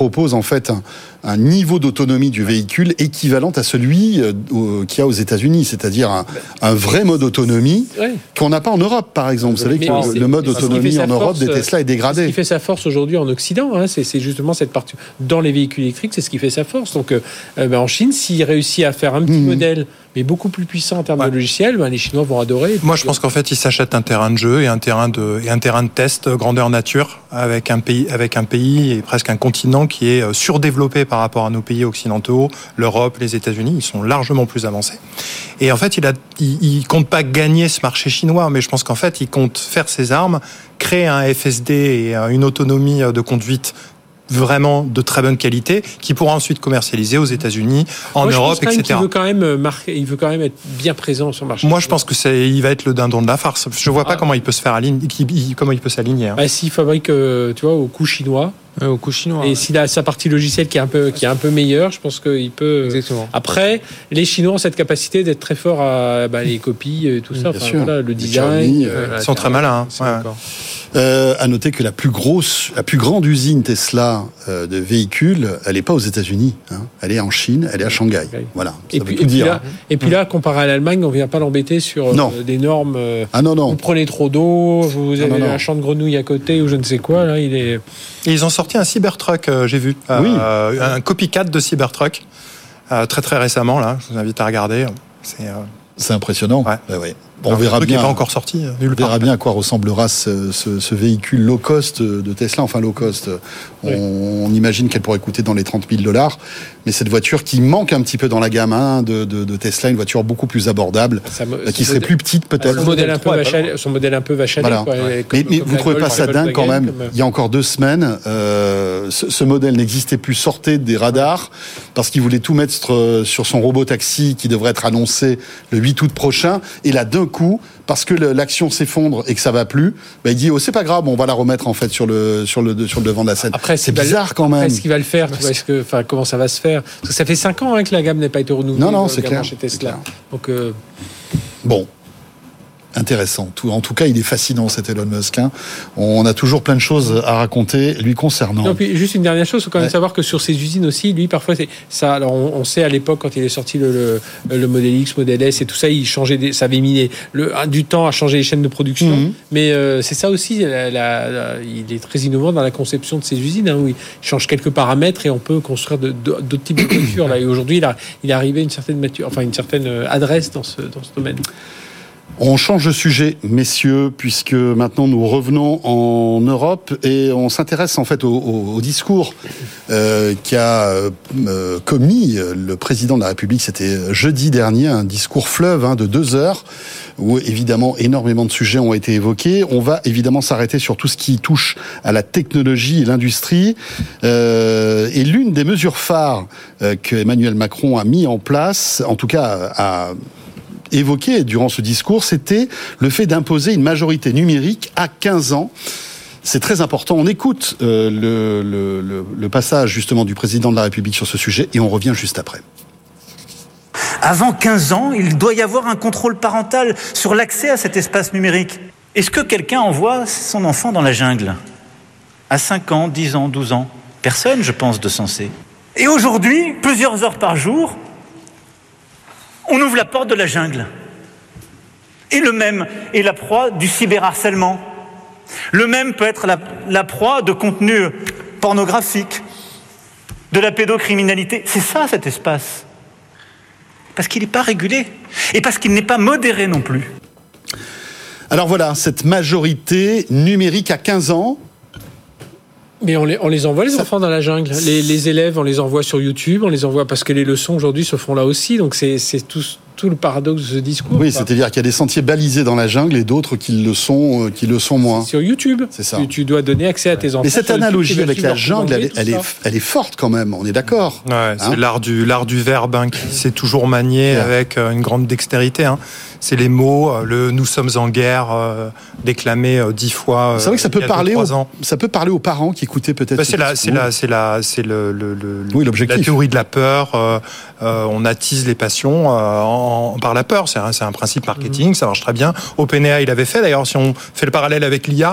propose en fait un, un niveau d'autonomie du véhicule équivalent à celui euh, qu'il y a aux États-Unis, c'est-à-dire un, un vrai mode autonomie ouais. qu'on n'a pas en Europe, par exemple. Vous savez que le, le mode autonomie en Europe des Tesla est dégradé. Ce qui fait sa force aujourd'hui en Occident, hein, c'est, c'est justement cette partie dans les véhicules électriques, c'est ce qui fait sa force. Donc, euh, ben en Chine, s'il réussit à faire un petit mmh. modèle, mais beaucoup plus puissant en termes ouais. de logiciel, ben les Chinois vont adorer. Moi, je pense qu'en fait, ils s'achètent un terrain de jeu et un terrain de et un terrain de test grandeur nature avec un pays avec un pays et presque un continent qui est surdéveloppé par rapport à nos pays occidentaux, l'Europe, les États-Unis. Ils sont largement plus avancés. Et en fait, il a il, il compte pas gagner ce marché chinois, mais je pense qu'en fait, il compte faire ses armes, créer un F S D et une autonomie de conduite vraiment de très bonne qualité, qui pourra ensuite commercialiser aux États-Unis, en Moi, Europe, je pense et cetera. Il veut quand même marquer, il veut quand même être bien présent sur le marché. Moi, je pense que c'est, il va être le dindon de la farce. Je vois ah. pas comment il peut se faire aligner, comment il peut s'aligner. Hein. Bah, s'il fabrique, euh, tu vois, au coût chinois. Ouais, au coût chinois. Et ouais. s'il a sa partie logicielle qui est un peu, qui est un peu meilleure, je pense qu'il peut. Exactement. Après, les Chinois ont cette capacité d'être très forts à bah, les copies, tout ça. Enfin, voilà, le design. Ils euh, sont très malins. Hein. Ouais. Euh, à noter que la plus grosse, la plus grande usine Tesla euh, de véhicules, elle n'est pas aux États-Unis. Hein. Elle est en Chine, elle est à Shanghai. Okay. Voilà. Et puis, et, dire, puis là, hein. et puis là, comparé à l'Allemagne, on ne vient pas l'embêter sur euh, des normes. Euh, ah non non. Vous prenez trop d'eau, vous avez non, non, un champ de grenouilles à côté ou je ne sais quoi. Là, il est. Et ils ont sorti un Cybertruck, euh, j'ai vu, oui. euh, un copycat de Cybertruck euh, très très récemment. Là, je vous invite à regarder. C'est, euh... c'est impressionnant. Ouais. Bah, ouais. Bon, on verra bien. Pas encore sorti. On verra bien à quoi ressemblera ce, ce, ce véhicule low cost de Tesla. Enfin low cost. On, oui. on imagine qu'elle pourrait coûter dans les trente mille dollars. Mais cette voiture qui manque un petit peu dans la gamme hein, de, de, de Tesla, une voiture beaucoup plus abordable, ça, qui serait modèle, plus petite peut-être. Son modèle un peu vachalé. Son modèle un peu vachalé. Voilà. Quoi, mais comme, mais comme vous ne trouvez pas ça dingue quand même comme... Il y a encore deux semaines, euh, ce, ce modèle n'existait plus, sortait des radars parce qu'il voulait tout mettre sur son robot taxi qui devrait être annoncé le huit août prochain. Et là, d'un coup, parce que l'action s'effondre et que ça va plus, bah il dit oh c'est pas grave, on va la remettre en fait sur le sur le sur le devant de la scène. Après c'est bizarre le, quand même. Est-ce qu'il va le faire tu vois, est-ce que enfin comment ça va se faire? Parce que ça fait cinq ans hein, que la gamme n'a pas été renouvelée. Non non c'est clair. Chez Tesla. Clair. Donc euh... bon. Intéressant. En tout cas, il est fascinant cet Elon Musk. Hein. On a toujours plein de choses à raconter lui concernant. Non, puis juste une dernière chose, il faut quand même ouais. savoir que sur ces usines aussi, lui, parfois, c'est ça. Alors, on, on sait à l'époque quand il est sorti le, le, le modèle X, modèle S et tout ça, il changeait, des, ça avait mis les, le, du temps à changer les chaînes de production. Mm-hmm. Mais euh, c'est ça aussi. La, la, la, il est très innovant dans la conception de ces usines, hein, où il change quelques paramètres et on peut construire de, de, d'autres types de voitures. Là, et aujourd'hui, il, a, il est arrivé à une certaine mature, enfin une certaine adresse dans ce, dans ce domaine. On change de sujet, messieurs, puisque maintenant nous revenons en Europe et on s'intéresse en fait au, au, au discours euh, qu'a euh, commis le président de la République. C'était jeudi dernier, un discours fleuve hein, de deux heures où évidemment énormément de sujets ont été évoqués. On va évidemment s'arrêter sur tout ce qui touche à la technologie et l'industrie. Euh, et l'une des mesures phares euh, que Emmanuel Macron a mis en place, en tout cas à évoqué durant ce discours, c'était le fait d'imposer une majorité numérique à quinze ans. C'est très important. On écoute euh, le, le, le, le passage justement du président de la République sur ce sujet et on revient juste après. Avant quinze ans, il doit y avoir un contrôle parental sur l'accès à cet espace numérique. Est-ce que quelqu'un envoie son enfant dans la jungle à cinq ans, dix ans, douze ans? Personne, je pense, de sensé. Et aujourd'hui, plusieurs heures par jour, on ouvre la porte de la jungle. Et le même est la proie du cyberharcèlement. Le même peut être la, la proie de contenus pornographiques, de la pédocriminalité. C'est ça cet espace. Parce qu'il n'est pas régulé. Et parce qu'il n'est pas modéré non plus. Alors voilà, cette majorité numérique à quinze ans. Mais on les, on les envoie les enfants dans la jungle. Les, les élèves, on les envoie sur YouTube, on les envoie parce que les leçons aujourd'hui se font là aussi. Donc c'est, c'est tout, tout le paradoxe de ce discours. Oui, c'est-à-dire qu'il y a des sentiers balisés dans la jungle et d'autres qui le sont, euh, qui le sont moins. C'est sur YouTube. C'est ça. Tu, tu dois donner accès à tes enfants. Mais cette analogie YouTube, avec la jungle, elle, elle, est, elle est forte quand même. On est d'accord. Ouais, hein, c'est l'art du, l'art du verbe hein, qui s'est toujours manié ouais. avec une grande dextérité. Hein. C'est les mots, le nous sommes en guerre, euh, déclamé euh, dix fois. Euh, c'est vrai que ça peut parler, aux, ça peut parler aux parents qui écoutaient peut-être. Bah, c'est la, c'est la, c'est la, c'est le, le, le oui, l'objectif. La théorie de la peur. Euh, euh, on attise les passions euh, en, par la peur. C'est un, c'est un principe marketing, mmh. ça marche très bien. OpenAI, il avait fait. D'ailleurs, si on fait le parallèle avec l'I A,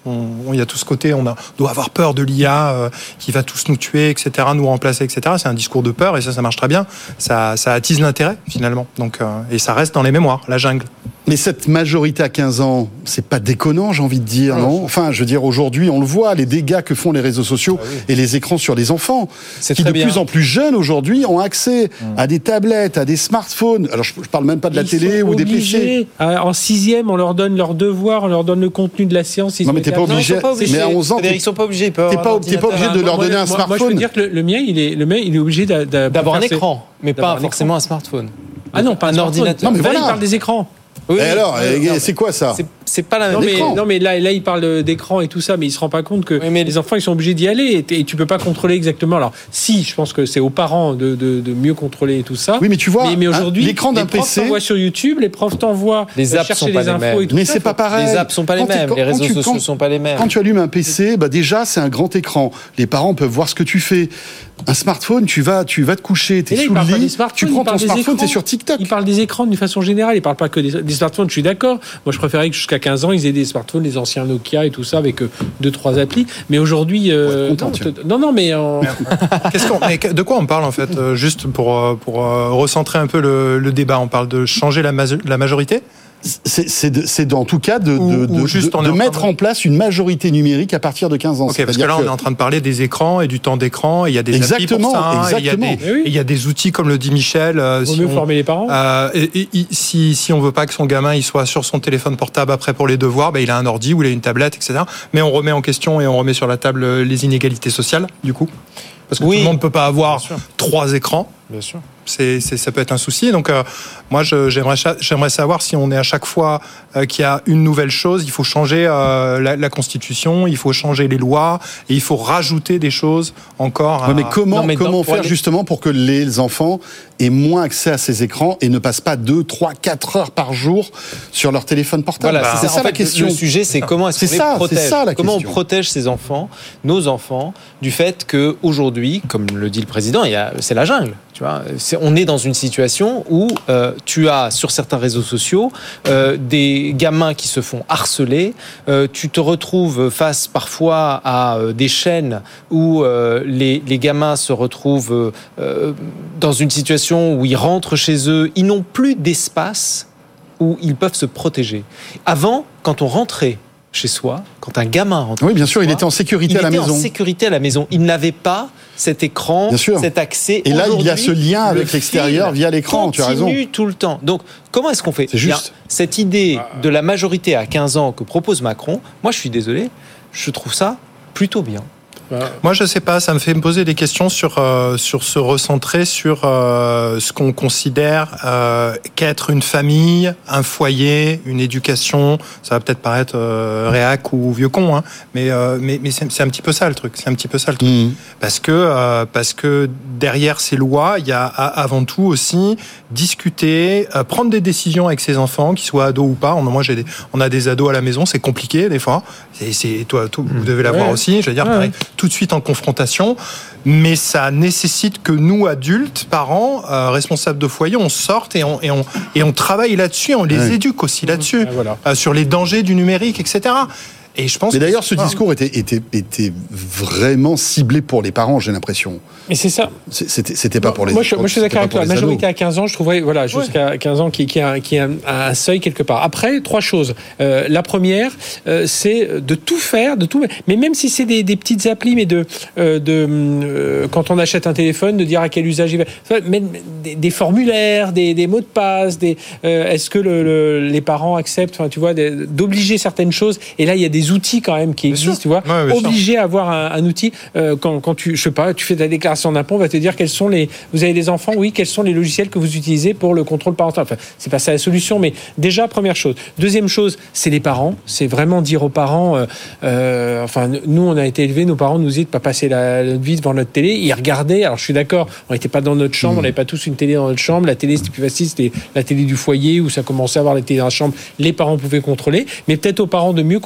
On, il y a tout ce côté, on, a, on doit avoir peur de l'I A euh, qui va tous nous tuer, et cetera, nous remplacer, et cetera. C'est un discours de peur et ça, ça marche très bien. Ça, ça attise l'intérêt finalement. Donc, euh, et ça reste dans les mémoires, la jungle. Mais cette majorité à quinze ans, c'est pas déconnant, j'ai envie de dire, non ? Enfin, je veux dire, aujourd'hui, on le voit, les dégâts que font les réseaux sociaux ah oui. et les écrans sur les enfants, c'est qui de bien. plus en plus jeunes aujourd'hui ont accès mmh. à des tablettes, à des smartphones. Alors, je, je parle même pas de la ils télé ou des P C. En sixième, on leur donne leurs devoirs, on leur donne le contenu de la séance. Non, mais t'es pas obligé. Mais à onze ans, ils sont pas obligés. T'es pas, t'es pas obligé de leur donner un smartphone. Moi, je peux dire que le, le mien, il est, le mien, il est obligé d'a, d'a, d'avoir un écran, mais pas forcément un smartphone. Ah non, pas un ordinateur. Non, mais voilà. Il parle des écrans. Oui, et alors, oui, c'est non, quoi ça c'est, c'est pas la même non, mais, écran. Non mais là, là, il parle d'écran et tout ça, mais il se rend pas compte que oui, mais les enfants, ils sont obligés d'y aller et, et tu peux pas contrôler exactement. Alors, si, je pense que c'est aux parents de, de, de mieux contrôler et tout ça. Oui, mais tu vois, mais, mais aujourd'hui, hein, l'écran d'un les profs P C, t'envoient sur YouTube, les profs t'envoient les apps chercher sont pas les les infos mêmes. et tout mais ça. c'est pas pareil. Les apps sont pas les mêmes, les réseaux sociaux quand, sont pas les mêmes. Quand tu allumes un P C, bah déjà, c'est un grand écran. Les parents peuvent voir ce que tu fais. Un smartphone, tu vas, tu vas te coucher, t'es sous le lit, tu prends ton smartphone, t'es sur TikTok. Il parle des écrans d'une façon générale, il parle pas que des, des smartphones, je suis d'accord. Moi, je préférais que jusqu'à quinze ans, ils aient des smartphones, les anciens Nokia et tout ça, avec deux, trois applis. Mais aujourd'hui... Euh, content, non, non, mais... En... Qu'est-ce qu'on, mais de quoi on parle, en fait euh, Juste pour, pour euh, recentrer un peu le, le débat, on parle de changer la, ma- la majorité C'est, c'est, de, c'est de, en tout cas de, ou, de, ou de, juste de, de mettre en place une majorité numérique à partir de quinze ans. Ok, parce que là, que... on est en train de parler des écrans et du temps d'écran. Et il y a des exactement, applis pour ça. Exactement. Il y, oui. y a des outils, comme le dit Michel. Euh, si mieux on, former les parents. Euh, et, et, et, si, si on veut pas que son gamin il soit sur son téléphone portable après pour les devoirs, bah, il a un ordi ou il a une tablette, et cetera. Mais on remet en question et on remet sur la table les inégalités sociales, du coup. Parce que oui. tout le monde ne peut pas avoir trois écrans. Bien sûr. C'est, c'est, ça peut être un souci. Donc, euh, moi, je, j'aimerais, j'aimerais savoir si on est à chaque fois euh, qu'il y a une nouvelle chose, il faut changer euh, la, la Constitution, il faut changer les lois, et il faut rajouter des choses encore. À... Ouais, mais comment, non, mais comment faire les... justement pour que les enfants aient moins accès à ces écrans et ne passent pas deux, trois, quatre heures par jour sur leur téléphone portable? Voilà, bah, c'est ça, ça la fait, question. Le sujet, c'est comment est-ce c'est qu'on ça, les protège. C'est ça, la comment question. on protège ces enfants, nos enfants, du fait qu'aujourd'hui, comme le dit le président, il y a, c'est la jungle. Tu vois, c'est, on est dans une situation où euh, tu as sur certains réseaux sociaux euh, des gamins qui se font harceler. Euh, tu te retrouves face parfois à euh, des chaînes où euh, les, les gamins se retrouvent euh, dans une situation où ils rentrent chez eux, ils n'ont plus d'espace où ils peuvent se protéger. Avant, quand on rentrait chez soi, quand un gamin rentrait oui, bien sûr, soi, il était en sécurité à la maison. Il était en sécurité à la maison. Il n'avait pas cet écran, cet accès. Et là, il y a ce lien avec l'extérieur via l'écran, tu as raison. Continue tout le temps. Donc, comment est-ce qu'on fait ? C'est juste. Bien, cette idée de la majorité à quinze ans que propose Macron, moi, je suis désolé, je trouve ça plutôt bien. Moi, je sais pas, ça me fait me poser des questions sur euh, sur se recentrer sur euh, ce qu'on considère euh, qu'être une famille, un foyer, une éducation. Ça va peut-être paraître euh, réac ou vieux con, hein, mais euh, mais mais c'est, c'est un petit peu ça le truc. C'est un petit peu ça le truc. Mmh. Parce que euh, parce que derrière ces lois, il y a avant tout aussi discuter, euh, prendre des décisions avec ses enfants, qu'ils soient ados ou pas. On, moi, j'ai des, on a des ados à la maison, c'est compliqué des fois. C'est, c'est toi, toi, vous devez l'avoir ouais. aussi. Je veux dire, ouais. pareil, tout de suite en confrontation, mais ça nécessite que nous, adultes, parents, euh, responsables de foyer, on sorte et on, et on, et on travaille là-dessus, on les ouais. éduque aussi là-dessus, ouais, voilà. euh, sur les dangers du numérique, et cetera. Et je pense mais d'ailleurs, que... ce discours était, était, était vraiment ciblé pour les parents, j'ai l'impression. Mais c'est ça. C'était, c'était pas pour les Moi, je, moi, je suis d'accord avec toi. La majorité à quinze ans, je trouverais, voilà, jusqu'à ouais. quinze ans, qui, qui, a, qui a un, un seuil quelque part. Après, trois choses. Euh, la première, euh, c'est de tout faire, de tout. Mais même si c'est des, des petites applis, mais de, euh, de euh, quand on achète un téléphone, de dire à quel usage il va. Mais, des, des formulaires, des, des mots de passe, des. Euh, est-ce que le, le, les parents acceptent, enfin, tu vois, des, d'obliger certaines choses. Et là, il y a des outils quand même qui existent, tu vois. Ouais, obligé à avoir un, un outil euh, quand, quand tu, je sais pas, tu fais ta déclaration d'impôt, on va te dire quels sont les. Vous avez des enfants, oui, quels sont les logiciels que vous utilisez pour le contrôle parental. Enfin, c'est pas ça la solution, mais déjà première chose. Deuxième chose, c'est les parents. C'est vraiment dire aux parents. Euh, euh, enfin, nous, on a été élevés, nos parents nous disaient de pas passer la, notre vie devant notre télé. Ils regardaient. Alors, je suis d'accord, on n'était pas dans notre chambre, mmh. on n'avait pas tous une télé dans notre chambre. La télé, c'était plus facile, c'était la télé du foyer où ça commençait à avoir la télé dans la chambre. Les parents pouvaient contrôler, mais peut-être aux parents de mieux contrôler aussi.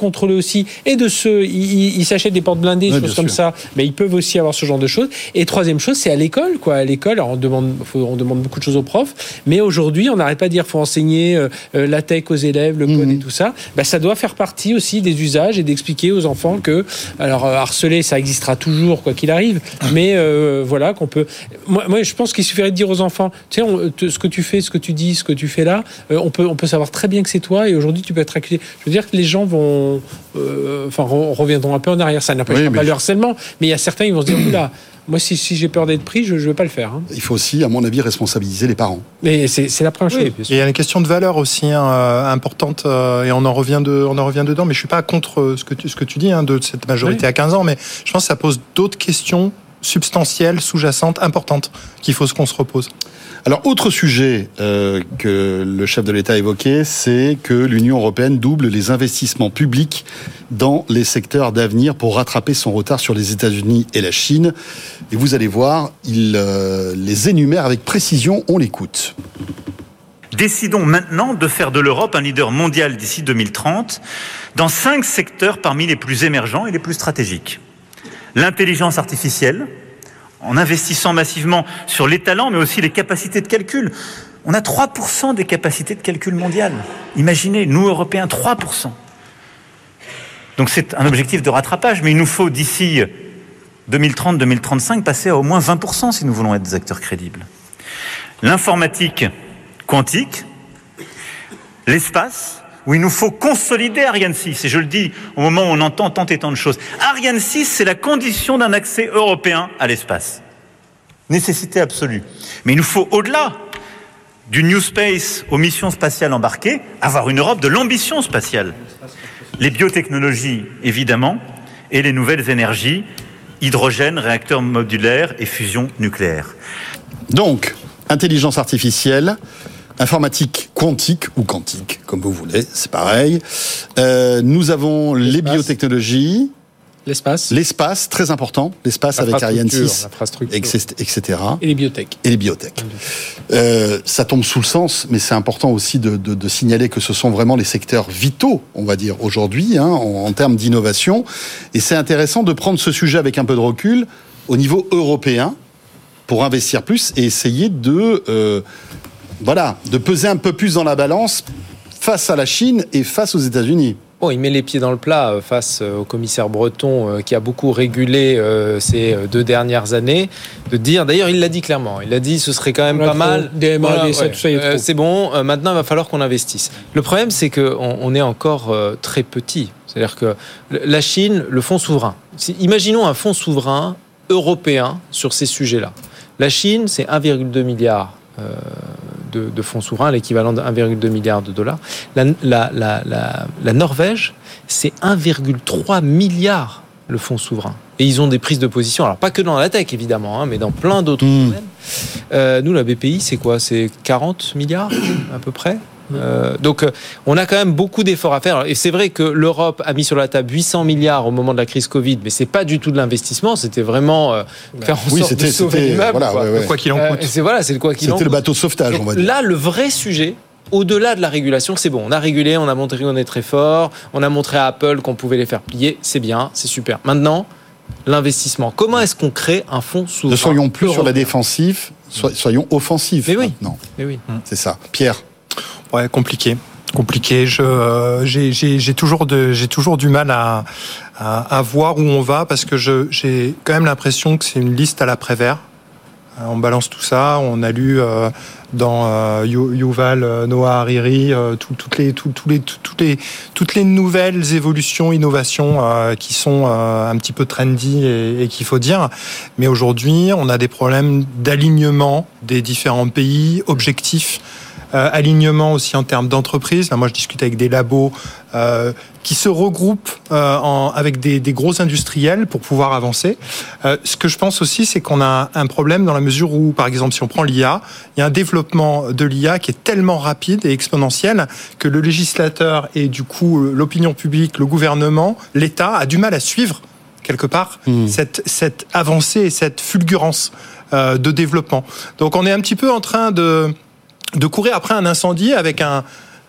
aussi, et de ceux, ils, ils s'achètent des portes blindées, ouais, choses comme ça, mais ils peuvent aussi avoir ce genre de choses. Et troisième chose, c'est à l'école, quoi. À l'école, alors on demande, faut, on demande beaucoup de choses aux profs, mais aujourd'hui, on n'arrête pas de dire qu'il faut enseigner euh, la tech aux élèves, le code mmh. et tout ça. Bah, ça doit faire partie aussi des usages et d'expliquer aux enfants que, alors harceler, ça existera toujours, quoi qu'il arrive, mais euh, voilà, qu'on peut. Moi, moi, je pense qu'il suffirait de dire aux enfants, tu sais, on, te, ce que tu fais, ce que tu dis, ce que tu fais là, euh, on peut, on peut savoir très bien que c'est toi, et aujourd'hui, tu peux être accusé. Je veux dire que les gens vont, euh, enfin, reviendront un peu en arrière. Ça n'empêche oui, pas le harcèlement, mais il y a certains, ils vont se dire, oula, moi, si, si j'ai peur d'être pris, je ne vais pas le faire. Hein. Il faut aussi, à mon avis, responsabiliser les parents. Mais c'est, c'est la première oui, chose. Il y a une question de valeur aussi hein, importante, euh, et on en revient de, on en revient dedans. Mais je suis pas contre ce que tu, ce que tu dis hein, de cette majorité oui. à quinze ans, mais je pense que ça pose d'autres questions substantielles, sous-jacentes, importantes, qu'il faut qu'on se repose. Alors, autre sujet euh, que le chef de l'État a évoqué, c'est que l'Union européenne double les investissements publics dans les secteurs d'avenir pour rattraper son retard sur les États-Unis et la Chine. Et vous allez voir, il euh, les énumère avec précision, on l'écoute. Décidons maintenant de faire de l'Europe un leader mondial d'ici deux mille trente dans cinq secteurs parmi les plus émergents et les plus stratégiques. L'intelligence artificielle, en investissant massivement sur les talents, mais aussi les capacités de calcul. On a trois pour cent des capacités de calcul mondiales. Imaginez, nous, Européens, trois pour cent. Donc c'est un objectif de rattrapage, mais il nous faut, d'ici deux mille trente deux mille trente-cinq, passer à au moins vingt pour cent si nous voulons être des acteurs crédibles. L'informatique quantique, l'espace, où il nous faut consolider Ariane six. Et je le dis au moment où on entend tant et tant de choses. Ariane six, c'est la condition d'un accès européen à l'espace. Nécessité absolue. Mais il nous faut, au-delà du New Space aux missions spatiales embarquées, avoir une Europe de l'ambition spatiale. Les biotechnologies, évidemment, et les nouvelles énergies, hydrogène, réacteurs modulaires et fusion nucléaire. Donc, intelligence artificielle, informatique quantique ou quantique, comme vous voulez, c'est pareil. Euh, nous avons l'espace. Les biotechnologies. L'espace. L'espace, très important. L'espace avec Ariane six, et cetera. Et les biotech. Et les biotech. Euh, ça tombe sous le sens, mais c'est important aussi de, de, de signaler que ce sont vraiment les secteurs vitaux, on va dire, aujourd'hui, hein, en, en termes d'innovation. Et c'est intéressant de prendre ce sujet avec un peu de recul au niveau européen pour investir plus et essayer de... Euh, Voilà, de peser un peu plus dans la balance face à la Chine et face aux États-Unis. Bon, il met les pieds dans le plat face au commissaire Breton qui a beaucoup régulé ces deux dernières années. De dire, d'ailleurs, il l'a dit clairement. Il a dit, ce serait quand même pas mal. D M A, voilà, D S A, ouais, tout ça, il y a trop. C'est bon. Maintenant, il va falloir qu'on investisse. Le problème, c'est que on est encore très petit. C'est-à-dire que la Chine, le fonds souverain. Imaginons un fonds souverain européen sur ces sujets-là. La Chine, c'est un virgule deux milliard. Euh, De, de fonds souverains, l'équivalent de un virgule deux milliard de dollars. La, la, la, la, la Norvège, c'est un virgule trois milliard le fonds souverain. Et ils ont des prises de position, alors pas que dans la tech évidemment, hein, mais dans plein d'autres mmh. domaines. Euh, nous, la B P I, c'est quoi ? C'est quarante milliards à peu près. Euh, donc on a quand même beaucoup d'efforts à faire et c'est vrai que l'Europe a mis sur la table huit cents milliards au moment de la crise Covid, mais c'est pas du tout de l'investissement, c'était vraiment euh, faire en oui, sorte de sauver l'immeuble, voilà, quoi. Ouais, ouais. quoi qu'il en coûte. Euh, c'est voilà, c'est le quoi qu'il en coûte. C'était le bateau de sauvetage, donc, on va dire. Là, le vrai sujet, au-delà de la régulation, c'est bon. On a régulé, on a montré qu'on est très fort, on a montré à Apple qu'on pouvait les faire plier, c'est bien, c'est super. Maintenant, l'investissement. Comment est-ce qu'on crée un fonds souverain ? Ne soyons plus sur la défensive, soyons offensifs. Mais oui. maintenant. Mais oui. C'est ça. Pierre. Ouais, compliqué. Compliqué. Je, euh, j'ai, j'ai, j'ai toujours de, j'ai toujours du mal à, à, à voir où on va parce que je, j'ai quand même l'impression que c'est une liste à l'après-vert. On balance tout ça. On a lu euh, dans euh, Yuval Noah Hariri euh, tout, toutes les, tout, tout les, tout, toutes les, toutes les nouvelles évolutions, innovations euh, qui sont euh, un petit peu trendy et, et qu'il faut dire. Mais aujourd'hui, on a des problèmes d'alignement des différents pays, objectifs. Euh, alignement aussi en termes d'entreprise. Là, moi, je discute avec des labos euh, qui se regroupent euh, en, avec des, des gros industriels pour pouvoir avancer. Euh, ce que je pense aussi, c'est qu'on a un problème dans la mesure où, par exemple, si on prend l'I A, il y a un développement de l'I A qui est tellement rapide et exponentiel que le législateur et du coup l'opinion publique, le gouvernement, l'État a du mal à suivre quelque part mmh. cette, cette avancée et cette fulgurance euh, de développement. Donc, on est un petit peu en train de de courir après un incendie avec un,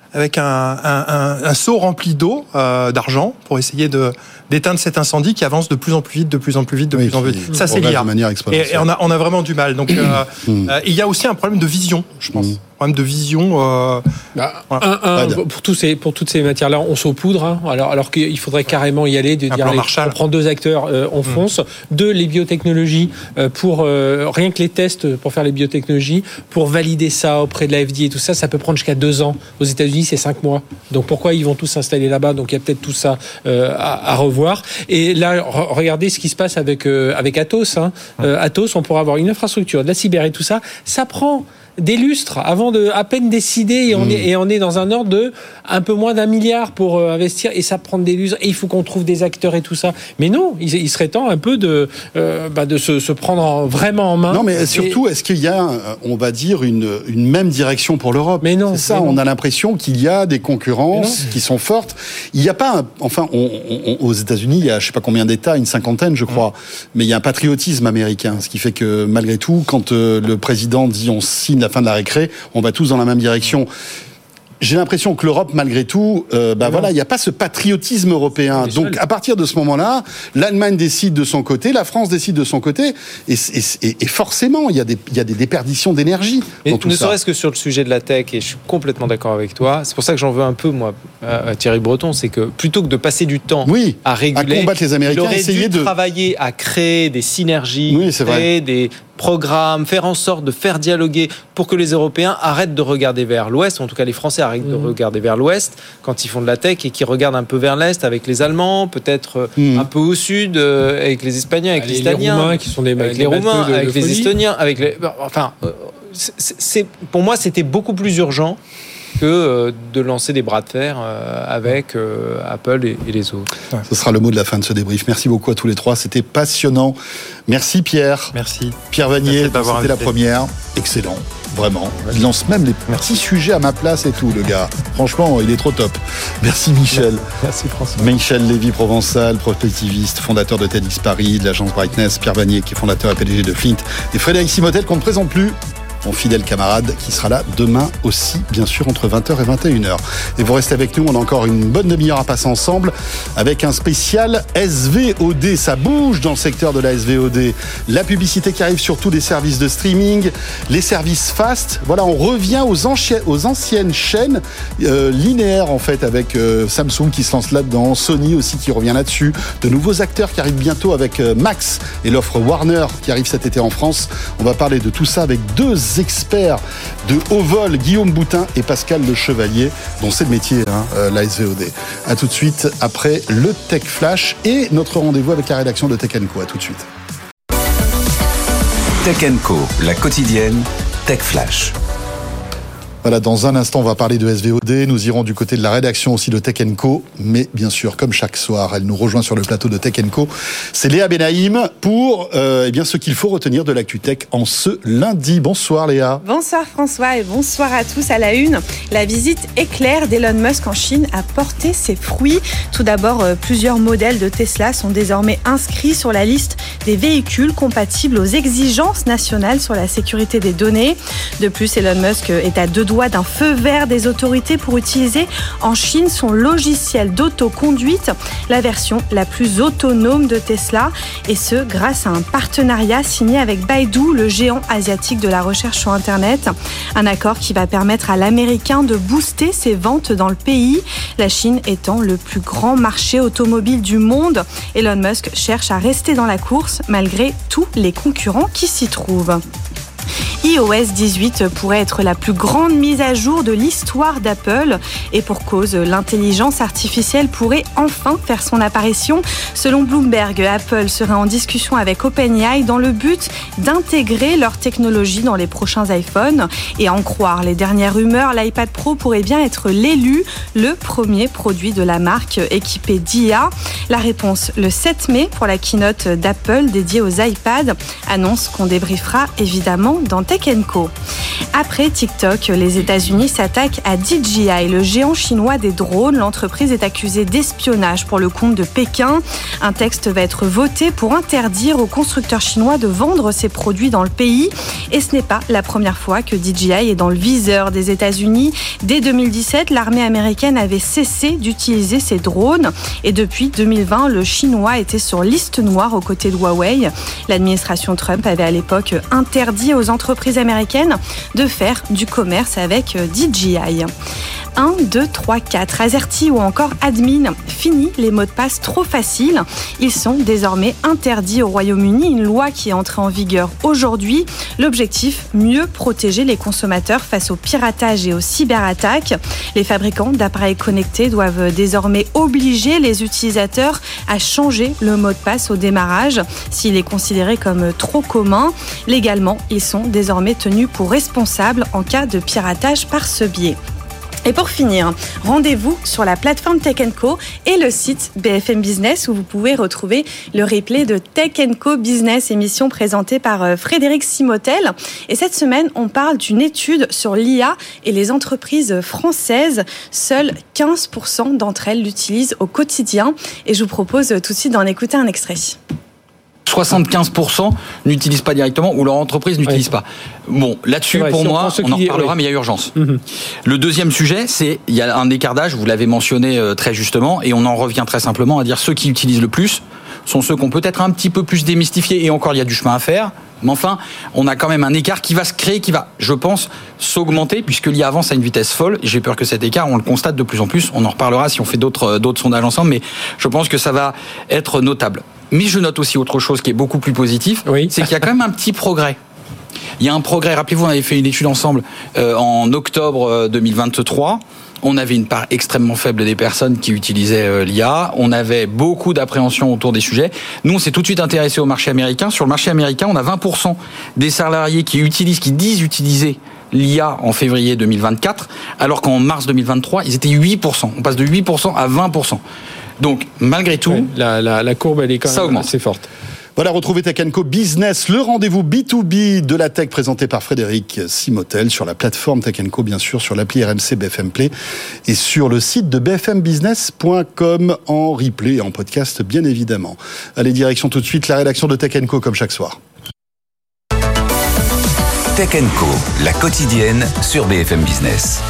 avec un, un, un, un seau rempli d'eau, euh, d'argent, pour essayer de, d'éteindre cet incendie qui avance de plus en plus vite, de plus en plus vite, de oui, plus en plus vite. Ça, c'est l'I A. Et, et on a, on a vraiment du mal. Donc, euh, euh, il y a aussi un problème de vision, je pense. Mmh. Problème de vision. Euh, bah, voilà. un, un, pour, tous ces, pour toutes ces matières-là, on saupoudre. Hein, alors, alors qu'il faudrait carrément y aller, de dire allez, on prend deux acteurs, euh, on fonce. Mmh. Deux, les biotechnologies, euh, pour euh, rien que les tests pour faire les biotechnologies, pour valider ça auprès de la F D A et tout ça, ça peut prendre jusqu'à deux ans. Aux États-Unis, c'est cinq mois. Donc pourquoi ils vont tous s'installer là-bas? Donc il y a peut-être tout ça euh, à, à revoir. Et là, re- regardez ce qui se passe avec euh, avec Atos. Hein. Euh, Atos, on pourra avoir une infrastructure, de la cyber et tout ça. Ça prend des lustres avant de à peine décider et on, mmh. est, et on est dans un ordre de un peu moins d'un milliard pour euh, investir et ça prend des lustres et il faut qu'on trouve des acteurs et tout ça. Mais non, il, il serait temps un peu de, euh, bah de se, se prendre en, vraiment en main. Non, mais surtout, et... est-ce qu'il y a, on va dire, une, une même direction pour l'Europe? Mais non. C'est ça, on non. a l'impression qu'il y a des concurrences qui sont fortes. Il n'y a pas, un, enfin, on, on, aux États-Unis, il y a je ne sais pas combien d'États, une cinquantaine, je crois, mmh. mais il y a un patriotisme américain, ce qui fait que malgré tout, quand euh, le président dit on signe la fin de la récré, on va tous dans la même direction. J'ai l'impression que l'Europe, malgré tout, euh, bah voilà, il n'y a pas ce patriotisme européen. Donc, à partir de ce moment-là, l'Allemagne décide de son côté, la France décide de son côté, et, et, et forcément, il y a des, il y a des déperditions d'énergie dans tout ça. Ne serait-ce que sur le sujet de la tech, et je suis complètement d'accord avec toi, c'est pour ça que j'en veux un peu, moi, à Thierry Breton, c'est que plutôt que de passer du temps oui, à réguler, à combattre les Américains, il aurait essayer dû de travailler à créer des synergies, oui, c'est créer vrai. des programmes, faire en sorte de faire dialoguer pour que les Européens arrêtent de regarder vers l'Ouest, ou en tout cas les Français arrêtent mmh. de regarder vers l'Ouest quand ils font de la tech et qu'ils regardent un peu vers l'Est avec les Allemands, peut-être mmh. un peu au Sud euh, avec les Espagnols, avec Allez, les Italiens, les Roumains qui sont des avec les Roumains, de, de avec folie. les Estoniens, avec les, enfin, euh, c'est, c'est, pour moi c'était beaucoup plus urgent que euh, de lancer des bras de fer euh, avec euh, Apple et, et les autres. Ouais. Ce sera le mot de la fin de ce débrief. Merci beaucoup à tous les trois, c'était passionnant. Merci Pierre. Merci. Pierre Vanier, Merci c'était la première. Excellent, vraiment. Il lance même les petits sujets à ma place et tout, le gars. Franchement, il est trop top. Merci Michel. Merci François. Michel Lévy-Provençal, prospectiviste, fondateur de TEDx Paris, de l'agence Brightness. Pierre Vanier, qui est fondateur et P D G de Flint. Et Frédéric Simotel, qu'on ne présente plus. Mon fidèle camarade qui sera là demain aussi, bien sûr, entre vingt heures et vingt et une heures. Et vous restez avec nous, on a encore une bonne demi-heure à passer ensemble avec un spécial S V O D. Ça bouge dans le secteur de la S V O D. La publicité qui arrive sur tous les services de streaming, les services fast. Voilà, on revient aux, enchi- aux anciennes chaînes euh, linéaires, en fait, avec euh, Samsung qui se lance là-dedans, Sony aussi qui revient là-dessus, de nouveaux acteurs qui arrivent bientôt avec euh, Max et l'offre Warner qui arrive cet été en France. On va parler de tout ça avec deux experts de haut vol, Guillaume Boutin et Pascal Le Chevalier, dont c'est le métier, hein, euh, la S V O D. A tout de suite après le Tech Flash et notre rendez-vous avec la rédaction de Tech and Co. A tout de suite. Tech and Co, la quotidienne, Tech Flash. Voilà, dans un instant, on va parler de S V O D. Nous irons du côté de la rédaction aussi de Tech and Co. Mais bien sûr, comme chaque soir, elle nous rejoint sur le plateau de Tech and Co. C'est Léa Benaïm pour euh, eh bien, ce qu'il faut retenir de l'actu tech en ce lundi. Bonsoir Léa. Bonsoir François et bonsoir à tous. À la une, la visite éclair d'Elon Musk en Chine a porté ses fruits. Tout d'abord, euh, plusieurs modèles de Tesla sont désormais inscrits sur la liste des véhicules compatibles aux exigences nationales sur la sécurité des données. De plus, Elon Musk est à deux doigt d'un feu vert des autorités pour utiliser en Chine son logiciel d'autoconduite, la version la plus autonome de Tesla, et ce grâce à un partenariat signé avec Baidu, le géant asiatique de la recherche sur Internet. Un accord qui va permettre à l'américain de booster ses ventes dans le pays, la Chine étant le plus grand marché automobile du monde. Elon Musk cherche à rester dans la course malgré tous les concurrents qui s'y trouvent. i O S dix-huit pourrait être la plus grande mise à jour de l'histoire d'Apple, et pour cause, l'intelligence artificielle pourrait enfin faire son apparition. Selon Bloomberg, Apple serait en discussion avec OpenAI dans le but d'intégrer leur technologie dans les prochains iPhones. Et à en croire les dernières rumeurs, l'iPad Pro pourrait bien être l'élu, le premier produit de la marque équipé d'I A. La réponse le sept mai pour la keynote d'Apple dédiée aux iPads, annonce qu'on débriefera évidemment dans Tech and Co. Après TikTok, les États-Unis s'attaquent à D J I, le géant chinois des drones. L'entreprise est accusée d'espionnage pour le compte de Pékin. Un texte va être voté pour interdire aux constructeurs chinois de vendre ses produits dans le pays. Et ce n'est pas la première fois que D J I est dans le viseur des États-Unis. Dès deux mille dix-sept, l'armée américaine avait cessé d'utiliser ses drones. Et depuis deux mille vingt, le chinois était sur liste noire aux côtés de Huawei. L'administration Trump avait à l'époque interdit aux entreprises américaines de faire du commerce avec D J I. un, deux, trois, quatre, AZERTY ou encore Admin. Fini les mots de passe trop faciles. Ils sont désormais interdits au Royaume-Uni. Une loi qui est entrée en vigueur aujourd'hui. L'objectif, mieux protéger les consommateurs face au piratage et aux cyberattaques. Les fabricants d'appareils connectés doivent désormais obliger les utilisateurs à changer le mot de passe au démarrage s'il est considéré comme trop commun. Légalement, ils sont désormais tenus pour responsables en cas de piratage par ce biais. Et pour finir, rendez-vous sur la plateforme Tech and Co et le site B F M Business où vous pouvez retrouver le replay de Tech and Co Business, émission présentée par Frédéric Simotel. Et cette semaine, on parle d'une étude sur l'I A et les entreprises françaises. Seules quinze pour cent d'entre elles l'utilisent au quotidien. Et je vous propose tout de suite d'en écouter un extrait. soixante-quinze pour cent n'utilisent pas directement ou leur entreprise n'utilise oui. pas. Bon, là-dessus, vrai, pour si moi, on, on en reparlera, oui. mais il y a urgence. Mm-hmm. Le deuxième sujet, c'est il y a un écart d'âge, vous l'avez mentionné euh, très justement, et on en revient très simplement à dire ceux qui utilisent le plus sont ceux qu'on peut être un petit peu plus démystifiés, et encore, il y a du chemin à faire. Mais enfin, on a quand même un écart qui va se créer, qui va, je pense, s'augmenter, puisque l'I A avance à une vitesse folle. J'ai peur que cet écart, on le constate de plus en plus. On en reparlera si on fait d'autres, d'autres sondages ensemble, mais je pense que ça va être notable. Mais je note aussi autre chose qui est beaucoup plus positif, oui. c'est qu'il y a quand même un petit progrès. Il y a un progrès. Rappelez-vous, on avait fait une étude ensemble euh, en octobre deux mille vingt-trois. On avait une part extrêmement faible des personnes qui utilisaient euh, l'I A. On avait beaucoup d'appréhension autour des sujets. Nous, on s'est tout de suite intéressé au marché américain. Sur le marché américain, on a vingt pour cent des salariés qui utilisent, qui disent utiliser l'I A en février deux mille vingt-quatre, alors qu'en mars deux mille vingt-trois, ils étaient huit pour cent. On passe de huit pour cent à vingt pour cent. Donc, malgré tout, ouais, la, la, la courbe, elle est quand même assez forte. Voilà, retrouvez Tech and Co Business, le rendez-vous B deux B de la tech présenté par Frédéric Simotel sur la plateforme Tech and Co, bien sûr, sur l'appli R M C B F M Play et sur le site de b f m business point com en replay et en podcast, bien évidemment. Allez, direction tout de suite la rédaction de Tech and Co, comme chaque soir. Tech and Co, la quotidienne sur B F M Business.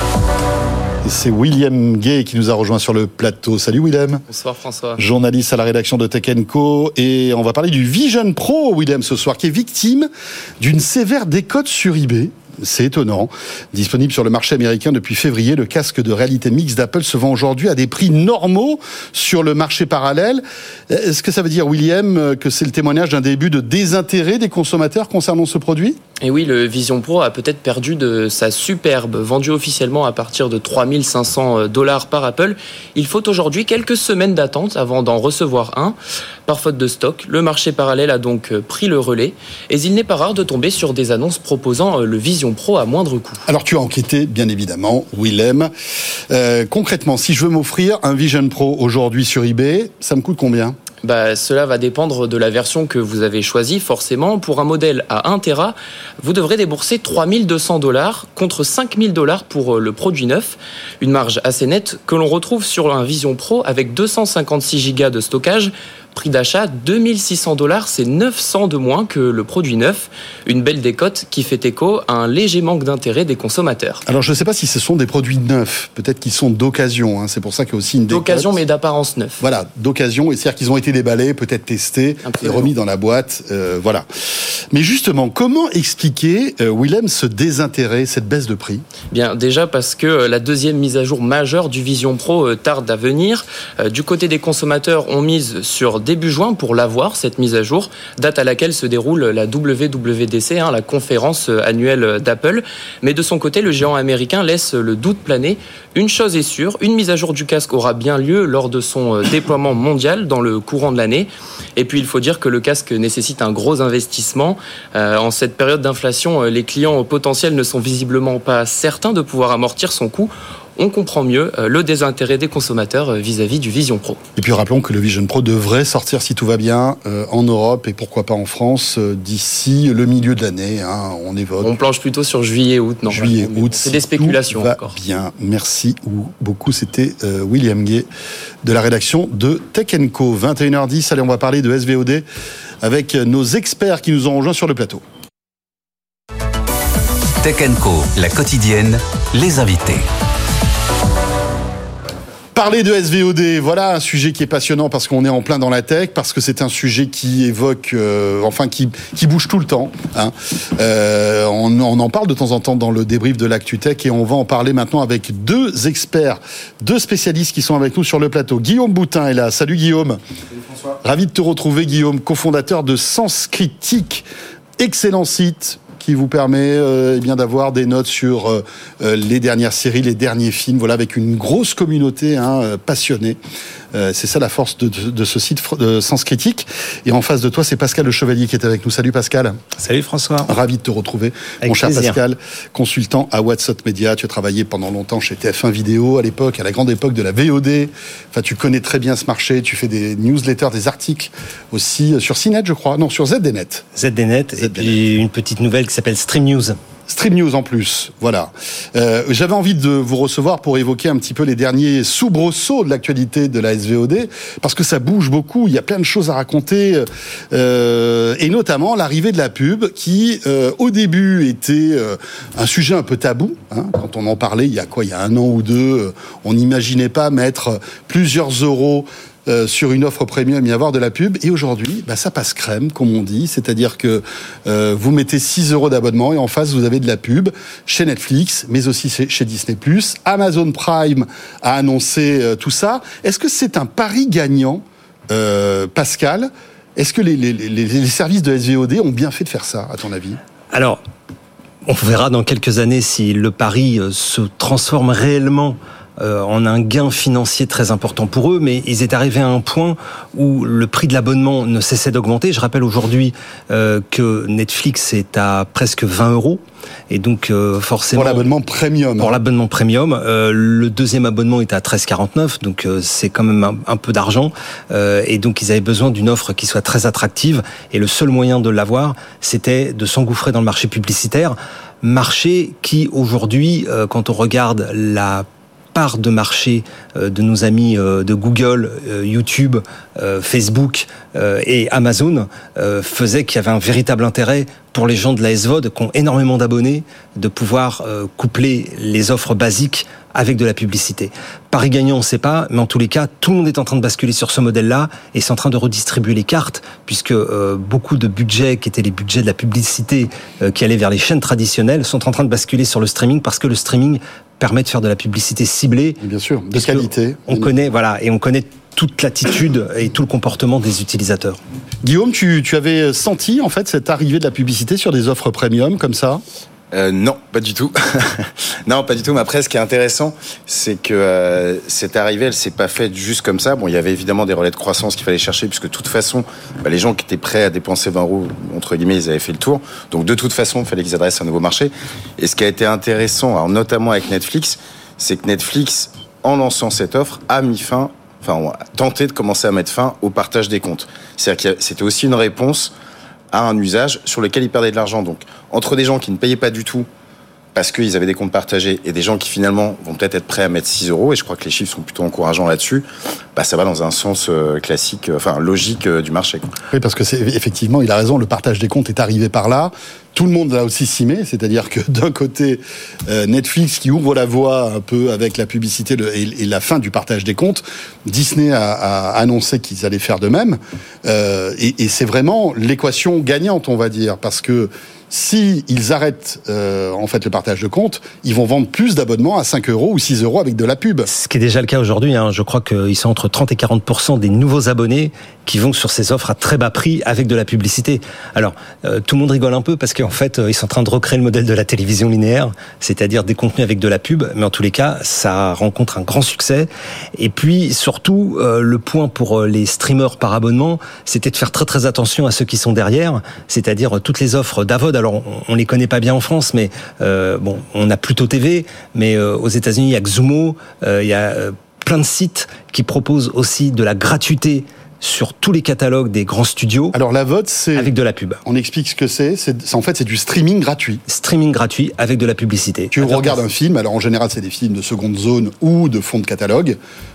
C'est William Gay qui nous a rejoint sur le plateau. Salut William. Bonsoir François. Journaliste à la rédaction de Tech and Co. Et on va parler du Vision Pro, William, ce soir, qui est victime d'une sévère décote sur eBay. C'est étonnant. Disponible sur le marché américain depuis février, le casque de réalité mixte d'Apple se vend aujourd'hui à des prix normaux sur le marché parallèle. Est-ce que ça veut dire, William, que c'est le témoignage d'un début de désintérêt des consommateurs concernant ce produit ? Et oui, le Vision Pro a peut-être perdu de sa superbe, vendue officiellement à partir de trois mille cinq cents dollars par Apple. Il faut aujourd'hui quelques semaines d'attente avant d'en recevoir un. Par faute de stock, le marché parallèle a donc pris le relais. Et il n'est pas rare de tomber sur des annonces proposant le Vision Pro à moindre coût. Alors tu as enquêté, bien évidemment, Willem. Euh, concrètement, si je veux m'offrir un Vision Pro aujourd'hui sur eBay, ça me coûte combien ? Bah, cela va dépendre de la version que vous avez choisie, forcément. Pour un modèle à un téra, vous devrez débourser trois mille deux cents dollars contre cinq mille dollars pour le produit neuf. Une marge assez nette que l'on retrouve sur un Vision Pro avec deux cent cinquante-six gigas de stockage. Prix d'achat deux mille six cents dollars, c'est neuf cents de moins que le produit neuf. Une belle décote qui fait écho à un léger manque d'intérêt des consommateurs. Alors je ne sais pas si ce sont des produits neufs, peut-être qu'ils sont d'occasion, hein. C'est pour ça qu'il y a aussi une décote. D'occasion mais d'apparence neuf. Voilà, d'occasion, et c'est-à-dire qu'ils ont été déballés, peut-être testés Absolument. Et remis dans la boîte, euh, voilà. Mais justement, comment expliquer, euh, Willem, ce désintérêt, cette baisse de prix ? Bien, déjà parce que la deuxième mise à jour majeure du Vision Pro euh, tarde à venir. Euh, du côté des consommateurs, on mise sur début juin pour l'avoir, cette mise à jour, date à laquelle se déroule la W W D C, hein, la conférence annuelle d'Apple. Mais de son côté, le géant américain laisse le doute planer. Une chose est sûre, une mise à jour du casque aura bien lieu lors de son déploiement mondial dans le courant de l'année. Et puis il faut dire que le casque nécessite un gros investissement. Euh, en cette période d'inflation, les clients potentiels ne sont visiblement pas certains de pouvoir amortir son coût. on comprend mieux le désintérêt des consommateurs vis-à-vis du Vision Pro. Et puis rappelons que le Vision Pro devrait sortir, si tout va bien, euh, en Europe et pourquoi pas en France euh, d'ici le milieu de l'année. Hein, on évoque. On planche plutôt sur juillet-août. Non, juillet, août. C'est des spéculations va encore. Bien, merci beaucoup. C'était euh, William Gay de la rédaction de Tech and Co. vingt et une heures dix. Allez, on va parler de S V O D avec nos experts qui nous ont rejoints sur le plateau. Tech and Co, la quotidienne, les invités. Parler de S V O D, voilà un sujet qui est passionnant parce qu'on est en plein dans la tech, parce que c'est un sujet qui évoque, euh, enfin qui qui bouge tout le temps. Hein. Euh, on, on en parle de temps en temps dans le débrief de l'Actu Tech et on va en parler maintenant avec deux experts, deux spécialistes qui sont avec nous sur le plateau. Guillaume Boutin est là. Salut Guillaume. Salut François. Ravi de te retrouver Guillaume, cofondateur de Sens Critique, excellent site qui vous permet euh, eh bien d'avoir des notes sur euh, les dernières séries, les derniers films, voilà, avec une grosse communauté hein, passionnée. Euh, c'est ça la force de, de, de ce site de Sens Critique. Et en face de toi, c'est Pascal Le Chevalier qui est avec nous. Salut Pascal. Salut François. Ravi de te retrouver, avec mon cher plaisir. Pascal, consultant à What's Up Media. Tu as travaillé pendant longtemps chez T F un Vidéo à l'époque, à la grande époque de la V O D. Enfin, tu connais très bien ce marché. Tu fais des newsletters, des articles aussi sur C net, je crois. Non, sur Z D Net. Z D Net. Et puis une petite nouvelle qui s'appelle Stream News. Stream News en plus, voilà. Euh, j'avais envie de vous recevoir pour évoquer un petit peu les derniers soubresauts de l'actualité de la S V O D, parce que ça bouge beaucoup, il y a plein de choses à raconter, euh, et notamment l'arrivée de la pub, qui euh, au début était euh, un sujet un peu tabou. Hein, quand on en parlait il y a quoi, il y a un an ou deux, on n'imaginait pas mettre plusieurs euros Euh, sur une offre premium y avoir de la pub, et aujourd'hui bah, ça passe crème comme on dit, c'est-à-dire que euh, vous mettez six euros d'abonnement et en face vous avez de la pub chez Netflix mais aussi chez Disney plus. Amazon Prime a annoncé euh, tout ça. Est-ce que c'est un pari gagnant, euh, Pascal? Est-ce que les, les, les, les services de S V O D ont bien fait de faire ça, à ton avis? Alors, on verra dans quelques années si le pari se transforme réellement Euh, en un gain financier très important pour eux, mais ils étaient arrivés à un point où le prix de l'abonnement ne cessait d'augmenter. Je rappelle aujourd'hui euh, que Netflix est à presque vingt euros. Et donc euh, forcément pour l'abonnement premium. Pour l'abonnement premium, euh, le deuxième abonnement est à treize quarante-neuf, donc euh, c'est quand même un, un peu d'argent. Euh, et donc ils avaient besoin d'une offre qui soit très attractive. Et le seul moyen de l'avoir, c'était de s'engouffrer dans le marché publicitaire, marché qui aujourd'hui, euh, quand on regarde la part de marché de nos amis de Google, YouTube, Facebook et Amazon faisait qu'il y avait un véritable intérêt pour les gens de la S V O D qui ont énormément d'abonnés de pouvoir coupler les offres basiques avec de la publicité. Pari gagnant, on ne sait pas, mais en tous les cas, tout le monde est en train de basculer sur ce modèle-là et c'est en train de redistribuer les cartes, puisque euh, beaucoup de budgets qui étaient les budgets de la publicité euh, qui allaient vers les chaînes traditionnelles sont en train de basculer sur le streaming, parce que le streaming permet de faire de la publicité ciblée. Bien sûr, de qualité. On connaît, voilà, et on connaît toute l'attitude et tout le comportement des utilisateurs. Guillaume, tu, tu avais senti en fait cette arrivée de la publicité sur des offres premium comme ça ? Euh, non, pas du tout. non, pas du tout. Mais après, ce qui est intéressant, c'est que euh, cette arrivée, elle s'est pas faite juste comme ça. Bon, il y avait évidemment des relais de croissance qu'il fallait chercher, puisque de toute façon, bah, les gens qui étaient prêts à dépenser vingt euros, entre guillemets, ils avaient fait le tour. Donc, de toute façon, il fallait qu'ils adressent un nouveau marché. Et ce qui a été intéressant, alors notamment avec Netflix, c'est que Netflix, en lançant cette offre, a mis fin, enfin, on a tenté de commencer à mettre fin au partage des comptes. C'est-à-dire que c'était aussi une réponse à un usage sur lequel ils perdaient de l'argent. Donc, entre des gens qui ne payaient pas du tout parce qu'ils avaient des comptes partagés et des gens qui finalement vont peut-être être prêts à mettre six euros, et je crois que les chiffres sont plutôt encourageants là-dessus, bah, ça va dans un sens euh, classique, euh, enfin logique euh, du marché, quoi. Oui, parce que c'est effectivement, il a raison, le partage des comptes est arrivé par là. Tout le monde l'a aussi cimé, c'est-à-dire que d'un côté, euh, Netflix qui ouvre la voie un peu avec la publicité le, et, et la fin du partage des comptes, Disney a, a annoncé qu'ils allaient faire de même, euh, et, et c'est vraiment l'équation gagnante, on va dire, parce que si ils arrêtent euh, en fait le partage de comptes, ils vont vendre plus d'abonnements à cinq euros ou six euros avec de la pub. Ce qui est déjà le cas aujourd'hui, hein. Je crois qu'ils sont entre trente et quarante pour cent des nouveaux abonnés qui vont sur ces offres à très bas prix avec de la publicité. Alors, euh, tout le monde rigole un peu parce qu'en fait, euh, ils sont en train de recréer le modèle de la télévision linéaire, c'est-à-dire des contenus avec de la pub, mais en tous les cas, ça rencontre un grand succès. Et puis, surtout, euh, le point pour les streamers par abonnement, c'était de faire très très attention à ceux qui sont derrière, c'est-à-dire toutes les offres d'A V O D, Alors, on, on les connaît pas bien en France, mais euh, bon, on a Pluto T V, mais euh, aux États-Unis, il y a Xumo, euh, il y a euh, plein de sites qui proposent aussi de la gratuité sur tous les catalogues des grands studios. Alors la V O D, c'est... Avec de la pub. On explique ce que c'est. c'est, c'est en fait, c'est du streaming gratuit. Streaming gratuit avec de la publicité. Tu regardes un film, alors en général, c'est des films de seconde zone ou de fond de catalogue,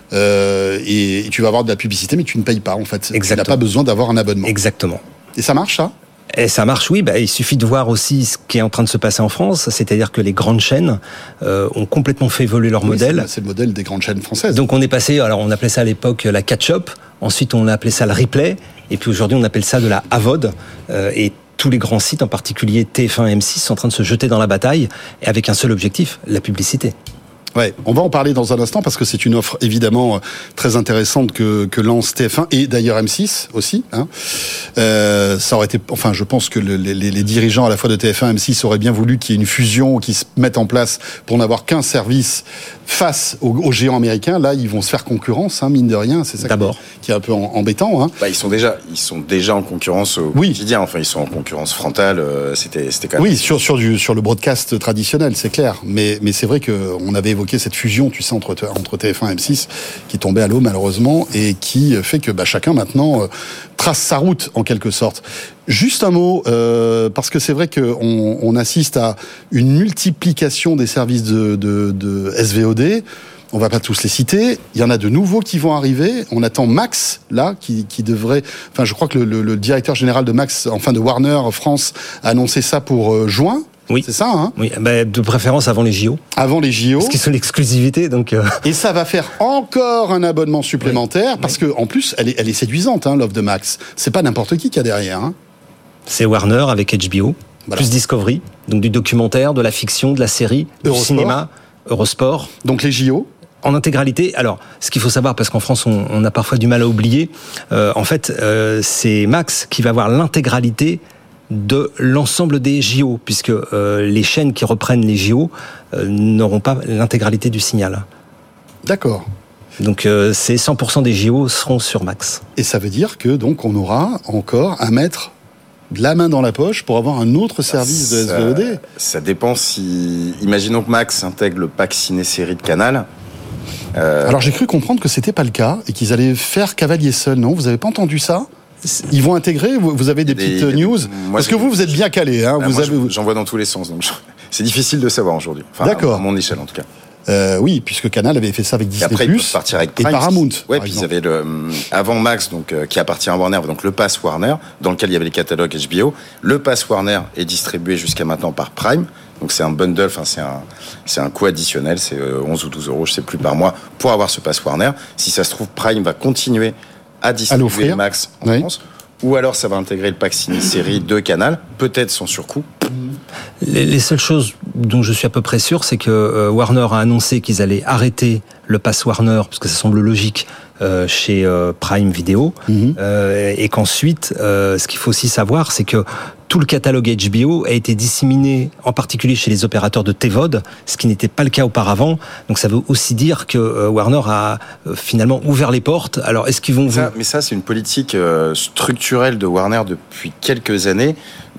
euh, et, et tu vas avoir de la publicité, mais tu ne payes pas, en fait. Exactement. Tu n'as pas besoin d'avoir un abonnement. Exactement. Et ça marche, ça ? Et ça marche, oui. Bah, il suffit de voir aussi ce qui est en train de se passer en France, c'est-à-dire que les grandes chaînes euh, ont complètement fait évoluer leur oui, modèle. C'est, c'est le modèle des grandes chaînes françaises. Donc on est passé, alors on appelait ça à l'époque la catch-up, ensuite on a appelé ça le replay, et puis aujourd'hui on appelle ça de la A V O D, euh, et tous les grands sites, en particulier T F un et M six, sont en train de se jeter dans la bataille, et avec un seul objectif, la publicité. Ouais, on va en parler dans un instant parce que c'est une offre évidemment très intéressante que, que lance T F un et d'ailleurs M six aussi. Hein. Euh, ça aurait été, enfin, je pense que le, les, les dirigeants à la fois de T F un et M six auraient bien voulu qu'il y ait une fusion qui se mette en place pour n'avoir qu'un service face aux, aux géants américains. Là, ils vont se faire concurrence, hein, mine de rien. C'est ça D'abord. Qui, qui est un peu en, embêtant. Hein. Bah, ils sont déjà, ils sont déjà en concurrence au oui. quotidien. Enfin, ils sont en concurrence frontale. Euh, c'était, c'était quand même. Oui, sur sur du sur le broadcast traditionnel, c'est clair. Mais mais c'est vrai que on avait évoqué cette fusion, tu sais, entre, entre T F un et M six, qui tombait à l'eau malheureusement, et qui fait que bah, chacun maintenant euh, trace sa route en quelque sorte. Juste un mot, euh, parce que c'est vrai qu'on on assiste à une multiplication des services de, de, de S V O D. On va pas tous les citer. Il y en a de nouveaux qui vont arriver. On attend Max, là, qui, qui devrait... Enfin, je crois que le, le, le directeur général de Max, enfin de Warner France, a annoncé ça pour euh, juin. Oui. C'est ça, hein ? Oui, bah, de préférence avant les J O. Avant les J O. Parce qu'ils sont l'exclusivité, donc... Euh... Et ça va faire encore un abonnement supplémentaire, oui. parce oui. que en plus, elle est, elle est séduisante, hein, l'offre de Max. C'est pas n'importe qui qu'il y a derrière. Hein. C'est Warner avec H B O, voilà. Plus Discovery, donc du documentaire, de la fiction, de la série, Eurosport. Du cinéma, Eurosport. Donc les J O en intégralité. Alors, ce qu'il faut savoir, parce qu'en France, on, on a parfois du mal à oublier, euh, en fait, euh, c'est Max qui va avoir l'intégralité de l'ensemble des J O, puisque euh, les chaînes qui reprennent les J O euh, n'auront pas l'intégralité du signal. D'accord. Donc euh, c'est cent pour cent des J O seront sur Max. Et ça veut dire que donc on aura encore à mettre de la main dans la poche pour avoir un autre service ça, de S V O D. Ça dépend si... Imaginons que Max intègre le pack ciné-série de Canal. Euh... Alors j'ai cru comprendre que c'était pas le cas et qu'ils allaient faire cavalier seul, non ? Vous avez pas entendu ça ? Ils vont intégrer, vous avez des, des petites des, news moi, parce que vous, vous êtes bien calé. Hein, bah, vous moi, avez... J'en vois dans tous les sens, donc c'est difficile de savoir aujourd'hui. Enfin, D'accord. À mon échelle, en tout cas. Euh, oui, puisque Canal avait fait ça avec Disney+, et après, ils peuvent partir avec Prime, et Paramount. Ouais, puis ils avaient le avant Max, donc euh, qui appartient à Warner, donc le pass Warner, dans lequel il y avait les catalogues H B O. Le pass Warner est distribué jusqu'à maintenant par Prime, donc c'est un bundle, enfin c'est un c'est un coût additionnel, c'est onze ou douze euros, je sais plus par mois pour avoir ce pass Warner. Si ça se trouve, Prime va continuer à distribuer à Max en oui. France. Ou alors ça va intégrer le pack ciné-série de Canal, peut-être sans surcoût. Les, les seules choses dont je suis à peu près sûr, c'est que euh, Warner a annoncé qu'ils allaient arrêter le pass Warner, parce que ça semble logique, euh, chez euh, Prime Video, mm-hmm. euh, et qu'ensuite, euh, ce qu'il faut aussi savoir, c'est que tout le catalogue H B O a été disséminé, en particulier chez les opérateurs de T V O D, ce qui n'était pas le cas auparavant. Donc ça veut aussi dire que euh, Warner a euh, finalement ouvert les portes. Alors est-ce qu'ils vont... Ça, mais ça, c'est une politique euh, structurelle de Warner depuis quelques années.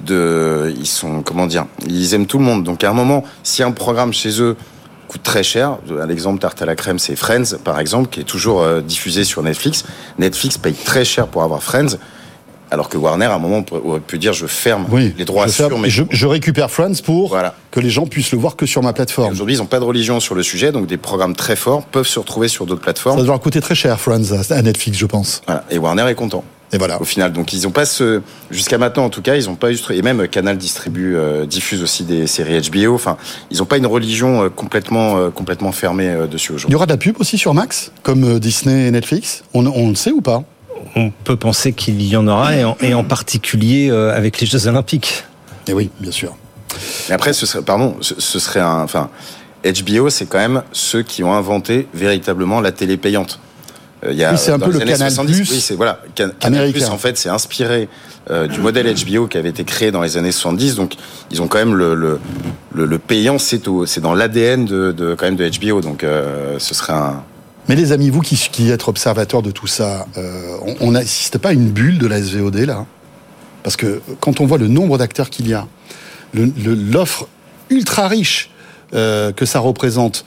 De, ils sont, comment dire, ils aiment tout le monde. Donc à un moment, si un programme chez eux coûte très cher, à l'exemple tarte à la crème, c'est Friends, par exemple, qui est toujours euh, diffusé sur Netflix. Netflix paye très cher pour avoir Friends. Alors que Warner, à un moment, aurait pu dire je ferme oui, les droits sur ferme, mes... Je, je récupère Friends pour voilà. que les gens puissent le voir que sur ma plateforme. Et aujourd'hui, ils n'ont pas de religion sur le sujet, donc des programmes très forts peuvent se retrouver sur d'autres plateformes. Ça doit leur coûter très cher, Friends, à Netflix, je pense. Voilà. Et Warner est content. Et voilà. Au final, donc ils n'ont pas ce... Jusqu'à maintenant, en tout cas, ils n'ont pas eu... Et même Canal distribue, euh, diffuse aussi des séries H B O. Enfin, ils n'ont pas une religion euh, complètement, euh, complètement fermée euh, dessus aujourd'hui. Il y aura de la pub aussi sur Max, comme euh, Disney et Netflix. On, on le sait ou pas ? On peut penser qu'il y en aura, et en, et en particulier euh, avec les Jeux Olympiques. Et oui, bien sûr. Mais après, ce serait, pardon, ce, ce serait un, enfin, H B O, c'est quand même ceux qui ont inventé véritablement la télé payante. Euh, y a, oui, c'est un peu le Canal Plus. Oui, c'est voilà, Can, Canal Plus en fait, c'est inspiré euh, du modèle H B O qui avait été créé dans les années soixante-dix. Donc, ils ont quand même le le, le, le payant, c'est au, c'est dans l'A D N de, de quand même de H B O. Donc, euh, ce serait un. Mais les amis, vous qui, qui êtes observateurs de tout ça, euh, on n'assiste pas à une bulle de la S V O D, là ? Parce que quand on voit le nombre d'acteurs qu'il y a, le, le, l'offre ultra riche euh, que ça représente.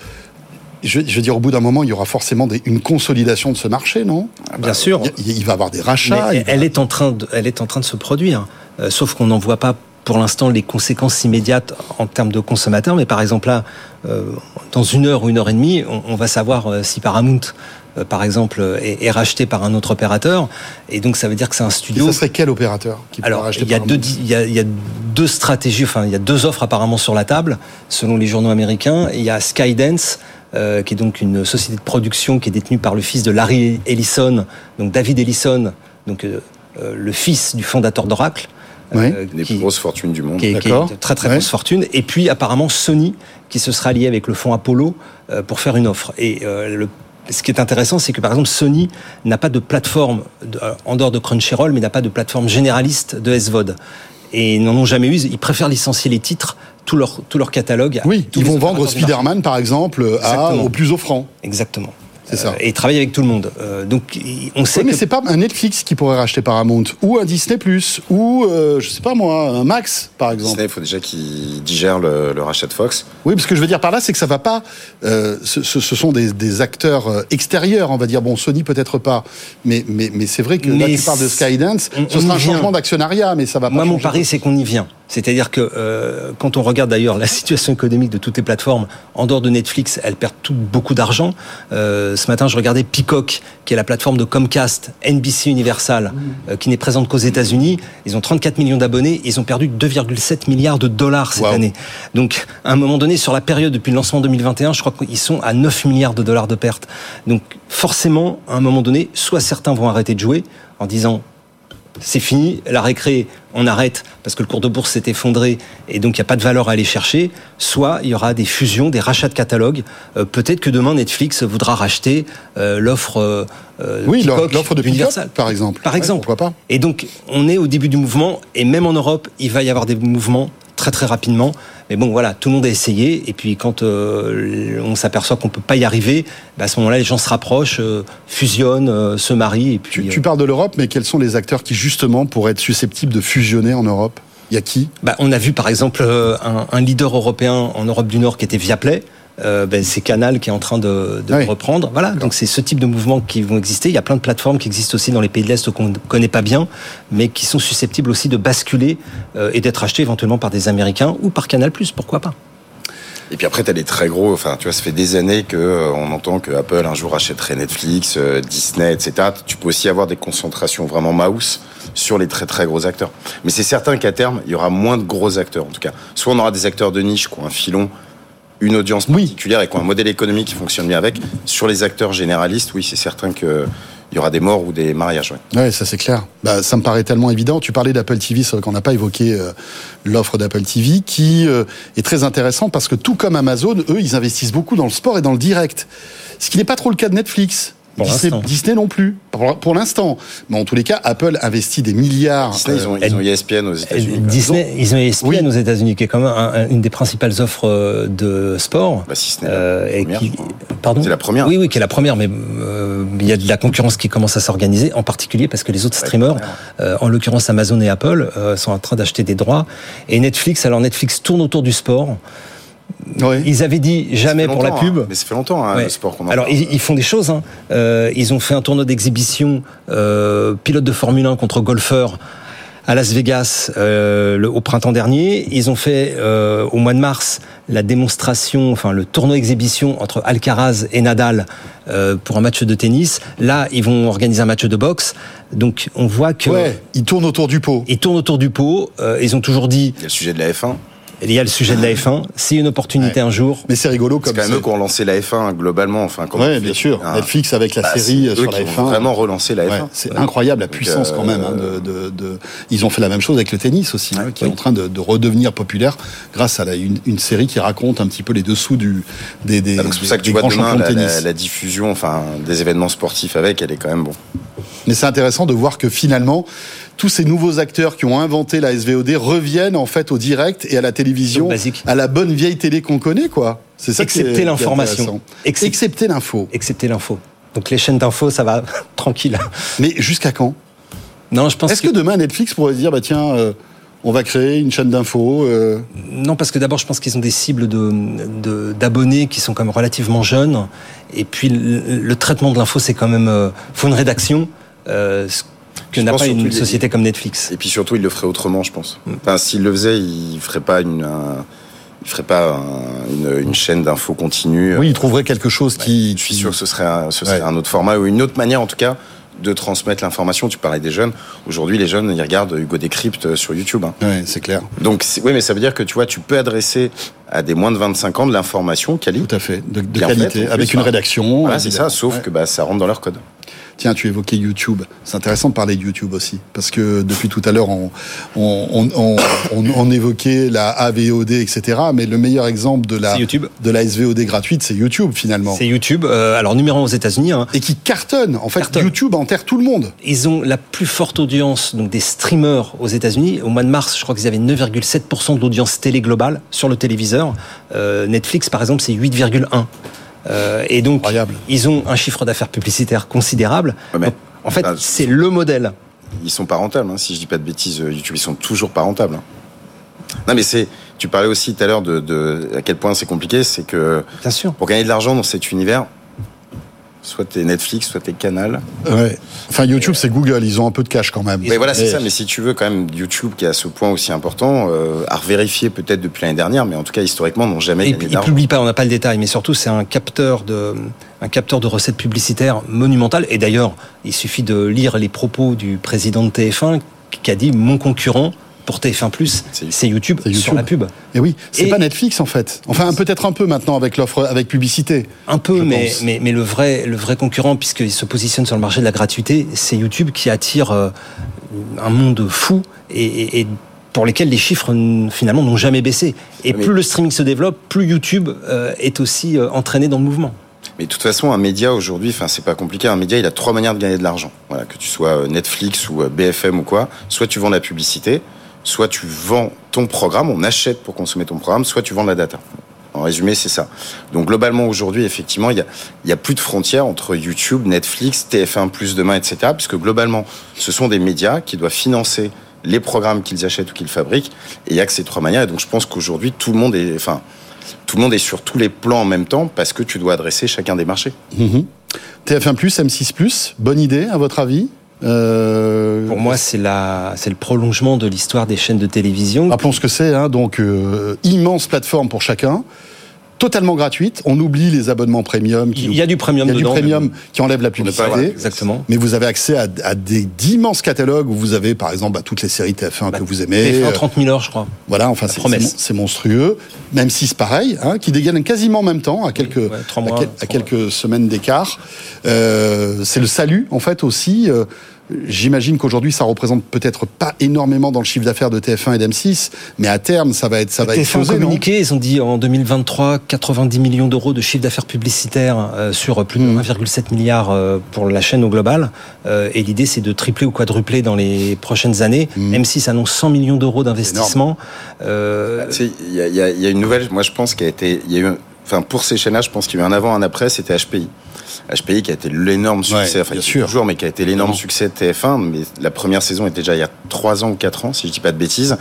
Je, je veux dire, au bout d'un moment, il y aura forcément des, une consolidation de ce marché, non ? Bien sûr. Il, il va y avoir des rachats. Mais elle va... est en train de, elle est en train de se produire. Euh, sauf qu'on n'en voit pas pour l'instant les conséquences immédiates en termes de consommateurs. Mais par exemple là, euh, dans une heure ou une heure et demie, on, on va savoir euh, si Paramount, euh, par exemple, est, est racheté par un autre opérateur. Et donc ça veut dire que c'est un studio. Et ça serait quel opérateur qui pourrait racheter il y a Paramount ? deux, il y a, il y a deux stratégies. Enfin, il y a deux offres apparemment sur la table, selon les journaux américains. Il y a Skydance. Euh, qui est donc une société de production qui est détenue par le fils de Larry Ellison, donc David Ellison, donc euh, euh, le fils du fondateur d'Oracle. Oui. Euh, des plus grosses fortunes du monde. Qui est, qui est de très très ouais. grosse fortune. Et puis apparemment Sony qui se sera lié avec le fonds Apollo euh, pour faire une offre. Et euh, le ce qui est intéressant, c'est que par exemple Sony n'a pas de plateforme de, en dehors de Crunchyroll, mais n'a pas de plateforme généraliste de S V O D. Et ils n'en ont jamais eu. Ils préfèrent licencier les titres, tout leur, tout leur catalogue. Oui, ils vont vendre Spider-Man, par exemple, à, au plus offrant. Exactement. C'est ça. Euh, et ils travaillent avec tout le monde. Euh, donc, on sait oui, mais que... c'est pas un Netflix qui pourrait racheter Paramount, ou un Disney+, ou, euh, je sais pas moi, un Max, par exemple. Disney, il faut déjà qu'ils digèrent le, le rachat de Fox. Oui, parce que je veux dire par là, c'est que ça va pas... Euh, ce, ce sont des, des acteurs extérieurs, on va dire. Bon, Sony peut-être pas, mais, mais, mais c'est vrai que mais là, tu parles de Skydance, on, ce sera un changement d'actionnariat, mais ça va pas Moi, changer. mon pari, c'est qu'on y vient. C'est-à-dire que euh, quand on regarde d'ailleurs la situation économique de toutes les plateformes, en dehors de Netflix, elles perdent toutes beaucoup d'argent. Euh, ce matin, je regardais Peacock, qui est la plateforme de Comcast, N B C Universal, euh, qui n'est présente qu'aux États-Unis. Ils ont trente-quatre millions d'abonnés, ils ont perdu deux virgule sept milliards de dollars cette wow. année. Donc, à un moment donné, sur la période depuis le lancement deux mille vingt et un, je crois qu'ils sont à neuf milliards de dollars de pertes. Donc, forcément, à un moment donné, soit certains vont arrêter de jouer en disant c'est fini, la récré, on arrête parce que le cours de bourse s'est effondré et donc il n'y a pas de valeur à aller chercher, soit il y aura des fusions, des rachats de catalogues. Euh, peut-être que demain Netflix voudra racheter euh, l'offre euh, oui, Peacock, l'offre de Universal, par exemple. Par exemple. Ouais, pourquoi pas. Et donc on est au début du mouvement et même en Europe, il va y avoir des mouvements très très rapidement. Mais bon, voilà, tout le monde a essayé. Et puis quand euh, on s'aperçoit qu'on peut pas y arriver, bah, à ce moment-là, les gens se rapprochent, euh, fusionnent, euh, se marient. Et puis, tu, tu parles de l'Europe, mais quels sont les acteurs qui justement pourraient être susceptibles de fusionner en Europe ? Il y a qui ? Bah, on a vu par exemple un, un leader européen en Europe du Nord qui était Viaplay. Euh, ben, c'est Canal qui est en train de, de oui. reprendre. Voilà, donc c'est ce type de mouvements qui vont exister. Il y a plein de plateformes qui existent aussi dans les pays de l'Est qu'on ne connaît pas bien, mais qui sont susceptibles aussi de basculer euh, et d'être achetées éventuellement par des Américains ou par Canal+, pourquoi pas. Et puis après, tu as les très gros, enfin, tu vois, ça fait des années qu'on euh, entend que Apple un jour achèterait Netflix, euh, Disney, et cetera. Tu peux aussi avoir des concentrations vraiment mouse sur les très très gros acteurs. Mais c'est certain qu'à terme, il y aura moins de gros acteurs, en tout cas. Soit on aura des acteurs de niche qui ont un filon, une audience particulière et qui ont un modèle économique qui fonctionne bien avec. Sur les acteurs généralistes, oui, c'est certain que il y aura des morts ou des mariages. Ouais, ouais ça c'est clair. Bah, ça me paraît tellement évident. Tu parlais d'Apple T V, c'est vrai qu'on n'a pas évoqué euh, l'offre d'Apple T V, qui euh, est très intéressant parce que tout comme Amazon, eux, ils investissent beaucoup dans le sport et dans le direct. Ce qui n'est pas trop le cas de Netflix. Disney, Disney non plus, pour, pour l'instant. Mais en tous les cas, Apple investit des milliards. Disney, ils ont, ils ont E S P N aux États-Unis. Disney, ils ont E S P N oui. aux États-Unis, qui est quand même un, une des principales offres de sport. Bah, si ce n'est euh, la première, qui, pardon. C'est la première. Oui, oui, qui est la première, mais euh, il y a de la concurrence qui commence à s'organiser, en particulier parce que les autres ouais, streamers, euh, en l'occurrence Amazon et Apple, euh, sont en train d'acheter des droits. Et Netflix, alors Netflix tourne autour du sport. Ouais. Ils avaient dit jamais pour la pub. Hein, mais ça fait longtemps hein, ouais. le sport qu'on en Alors parle. Ils, ils font des choses. Hein. Euh, ils ont fait un tournoi d'exhibition euh, pilote de Formule un contre golfeur à Las Vegas euh, le, au printemps dernier. Ils ont fait euh, au mois de mars la démonstration, enfin le tournoi exhibition entre Alcaraz et Nadal euh, pour un match de tennis. Là, ils vont organiser un match de boxe. Donc on voit que ouais, ils tournent autour du pot. Ils tournent autour du pot. Euh, ils ont toujours dit. Il y a le sujet de la F un. Il y a le sujet de la F un. C'est une opportunité ouais. un jour. Mais c'est rigolo comme c'est quand même eux qui ont lancé la F un globalement. Enfin, oui, bien sûr. Un... Netflix avec la bah, série sur la F un. Ont vraiment relancé la F un. Ouais, c'est ouais. incroyable la Donc puissance euh... quand même. Hein, de, de, de... Ils ont fait la même chose avec le tennis aussi, ouais, hein, qui oui. est en train de, de redevenir populaire grâce à la, une, une série qui raconte un petit peu les dessous du, des, des, ah, donc c'est pour ça que tu vois demain la, la, la diffusion, enfin, des événements sportifs avec, elle est quand même bon. Mais c'est intéressant de voir que finalement, tous ces nouveaux acteurs qui ont inventé la S V O D reviennent en fait au direct et à la télévision, à la bonne vieille télé qu'on connaît, quoi. C'est ça Excepté qui est, l'information. Qui est Excepté, Excepté l'info. Excepté l'info. Donc les chaînes d'info, ça va tranquille. Mais jusqu'à quand ? Non, je pense. Est-ce que... que demain Netflix pourrait se dire, bah tiens, euh, On va créer une chaîne d'infos euh... Non, parce que d'abord, je pense qu'ils ont des cibles de, de, d'abonnés qui sont quand même relativement jeunes. Et puis, le, le traitement de l'info, c'est quand même... Euh, faut une rédaction euh, que je n'a pas une société les... comme Netflix. Et puis surtout, ils le feraient autrement, je pense. Mm. Enfin, s'ils le faisaient, ils ne feraient pas une... Un... Il ferait pas un, une, une chaîne d'infos continue. Oui, il trouverait quelque chose qui... Je suis sûr que ce serait, un, ce serait ouais. un autre format ou une autre manière, en tout cas, de transmettre l'information. Tu parlais des jeunes. Aujourd'hui, les jeunes, ils regardent Hugo Décrypte sur YouTube. Hein. Oui, c'est clair. Donc, c'est, oui, mais ça veut dire que tu vois, tu peux adresser à des moins de vingt-cinq ans de l'information quali. Tout à fait, de, de qualité, fait, avec une rédaction. Voilà, c'est ça, sauf ouais. que bah, ça rentre dans leur code. Tiens, tu évoquais YouTube. C'est intéressant de parler de YouTube aussi, parce que depuis tout à l'heure, on, on, on, on, on, on évoquait la A V O D, et cetera. Mais le meilleur exemple de la, de la S V O D gratuite, c'est YouTube finalement. C'est YouTube. Euh, alors numéro un aux États-Unis. Hein. Et qui cartonne. En fait, cartonne. YouTube enterre tout le monde. Ils ont la plus forte audience, donc des streamers aux États-Unis. Au mois de mars, je crois qu'ils avaient neuf virgule sept pour cent de l'audience télé globale sur le téléviseur. Euh, Netflix, par exemple, c'est huit virgule un. Euh, et donc, Incroyable. Ils ont un chiffre d'affaires publicitaire considérable. Ouais, donc, en fait, ah, c'est le modèle. Ils sont pas rentables, hein, si je dis pas de bêtises. YouTube, ils sont toujours pas rentables. Hein. Non, mais c'est. Tu parlais aussi tout à l'heure de, de à quel point c'est compliqué. C'est que bien sûr. Pour gagner de l'argent dans cet univers, soit t'es Netflix, soit t'es Canal. Ouais. Enfin, YouTube, c'est Google. Ils ont un peu de cash quand même. Mais voilà, c'est et... ça. Mais si tu veux quand même YouTube qui est à ce point aussi important, euh, à revérifier peut-être depuis l'année dernière, mais en tout cas historiquement, n'ont jamais et gagné puis, d'argent. Ils publient pas. On n'a pas le détail, mais surtout c'est un capteur de un capteur de recettes publicitaires monumental. Et d'ailleurs, il suffit de lire les propos du président de T F un qui a dit mon concurrent. Pour T F un plus, c'est, c'est, YouTube, c'est YouTube sur la pub. Et oui, c'est et pas Netflix en fait. Enfin, peut-être un peu maintenant avec l'offre, avec publicité. Un peu, mais, mais, mais le vrai, le vrai concurrent, puisqu'il se positionne sur le marché de la gratuité, c'est YouTube qui attire euh, un monde fou et, et, et pour lesquels les chiffres finalement n'ont jamais baissé. Et mais plus le streaming se développe, plus YouTube euh, est aussi euh, entraîné dans le mouvement. Mais de toute façon, un média aujourd'hui, enfin c'est pas compliqué. Un média, il a trois manières de gagner de l'argent. Voilà, que tu sois Netflix ou B F M ou quoi. Soit tu vends la publicité. Soit tu vends ton programme, on achète pour consommer ton programme, soit tu vends de la data. En résumé, c'est ça. Donc globalement, aujourd'hui, effectivement, il y a, il y a plus de frontières entre YouTube, Netflix, T F un plus demain, et cetera. Puisque globalement, ce sont des médias qui doivent financer les programmes qu'ils achètent ou qu'ils fabriquent. Et il y a que ces trois manières. Et donc je pense qu'aujourd'hui, tout le monde est, enfin, tout le monde est sur tous les plans en même temps parce que tu dois adresser chacun des marchés. Mmh. T F un plus, M six plus, bonne idée à votre avis ? Euh... Pour moi, c'est la, c'est le prolongement de l'histoire des chaînes de télévision. Rappelons ce que c'est, hein, donc euh, immense plateforme pour chacun, totalement gratuite. On oublie les abonnements premium. Qui il y a du premium il y a dedans. Du premium qui enlève la publicité. Voilà, exactement. Mais vous avez accès à, à des d'immenses catalogues où vous avez, par exemple, bah, toutes les séries T F un bah, que vous aimez. T F un, trente mille heures, je crois. Voilà, enfin, c'est, c'est, c'est monstrueux. Même si c'est pareil, hein, qui dégaine quasiment en même temps, à quelques, ouais, trois mois, à, quel, à quelques mois. semaines d'écart. Euh, c'est le salut, en fait, aussi. Euh, J'imagine qu'aujourd'hui, ça représente peut-être pas énormément dans le chiffre d'affaires de T F un et d'M six, mais à terme, ça va être, ça va être T F un communiqué, ils ont dit en deux mille vingt-trois, quatre-vingt-dix millions d'euros de chiffre d'affaires publicitaire euh, sur plus de mmh. un virgule sept milliard euh, pour la chaîne au global. Euh, et l'idée, c'est de tripler ou quadrupler dans les prochaines années. Mmh. M six annonce cent millions d'euros d'investissement. Euh... Il y a, y, a, y a une nouvelle, moi je pense qu'il y a été, il y a eu, enfin pour ces chaînes-là, je pense qu'il y a eu un avant, un après, c'était H P I. H P I qui a été l'énorme succès, ouais, enfin bien sûr. toujours, mais qui a été l'énorme succès de T F un. Mais la première saison était déjà il y a trois ans ou quatre ans, si je dis pas de bêtises.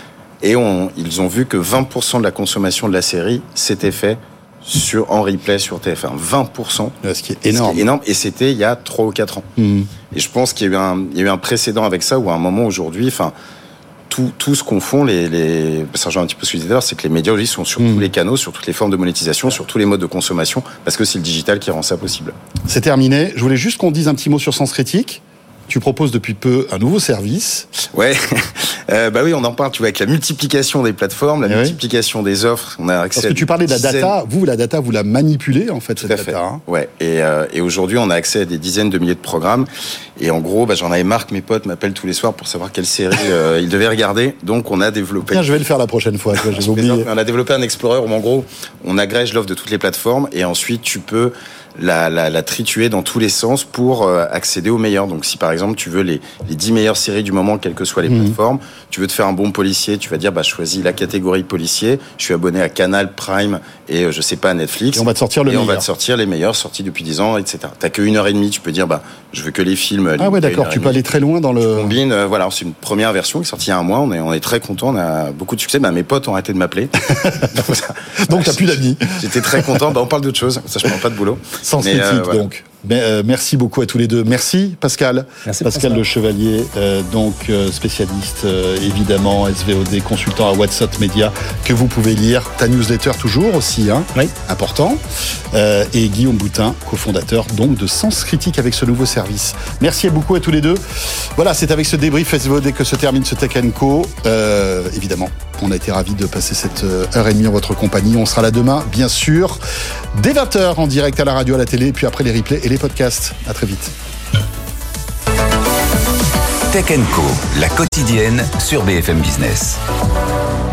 Et on, ils ont vu que vingt pour cent de la consommation de la série s'était fait sur, en replay sur T F un. vingt pour cent. Ce qui est énorme. Ce qui est énorme. Et c'était il y a trois ou quatre ans. Mmh. Et je pense qu'il y a eu un, il y a eu un précédent avec ça où à un moment aujourd'hui, enfin, tout, tout ce qu'on font, les, les, ça rejoint un petit peu ce que je disais tout à l'heure, c'est que les médias aujourd'hui sont sur mmh. tous les canaux, sur toutes les formes de monétisation, sur tous les modes de consommation, parce que c'est le digital qui rend ça possible. C'est terminé. Je voulais juste qu'on dise un petit mot sur Sens Critique. Tu proposes depuis peu un nouveau service. Ouais, euh, bah oui, on en parle. Tu vois, avec la multiplication des plateformes, la et multiplication oui. des offres, on a accès. Parce que tu parlais de la data. Vous, la data, vous la manipulez en fait Tout cette à data. Fait. Hein. Ouais. Et, euh, et aujourd'hui, on a accès à des dizaines de milliers de programmes. Et en gros, bah, j'en avais marre que mes potes m'appellent tous les soirs pour savoir quelle série euh, ils devaient regarder. Donc, on a développé. Tiens, je vais le faire la prochaine fois. Toi, j'ai oublié. On a développé un Explorer où, en gros, on agrège l'offre de toutes les plateformes et ensuite, tu peux la, la, la trituer dans tous les sens pour euh, accéder aux meilleurs. Donc si par exemple tu veux les, les dix meilleures séries du moment, quelles que soient les mmh. plateformes, tu veux te faire un bon policier, tu vas dire bah je choisis la catégorie policier, je suis abonné à Canal, Prime et euh, je sais pas Netflix. Et on va te sortir le et meilleur. on va te sortir les meilleurs sortis depuis dix ans, et cetera. T'as que une heure et demie, tu peux dire bah je veux que les films. Ah ouais d'accord, tu peux aller très loin dans le. Tu combines, euh, voilà, c'est une première version qui est sortie il y a un mois. On est on est très content, on a beaucoup de succès. Bah mes potes ont arrêté de m'appeler. Donc t'as plus d'amis. J'étais très content. Bah on parle d'autre chose. Ça je parle pas de boulot. Sans critique euh, voilà. donc. Mais, euh, merci beaucoup à tous les deux. Merci Pascal. Merci, Pascal, Pascal Le Chevalier, euh, donc euh, spécialiste euh, évidemment S V O D, consultant à WhatsApp Media, que vous pouvez lire. Ta newsletter toujours aussi, hein, oui. important. Euh, et Guillaume Boutin, cofondateur donc de Sens Critique avec ce nouveau service. Merci beaucoup à tous les deux. Voilà, c'est avec ce débrief S V O D que se termine ce Tech and Co. Euh, évidemment, on a été ravis de passer cette heure et demie en votre compagnie. On sera là demain, bien sûr, dès vingt heures en direct à la radio, à la télé, puis après les replays et les podcasts. À très vite. Tech and Co, la quotidienne sur B F M Business.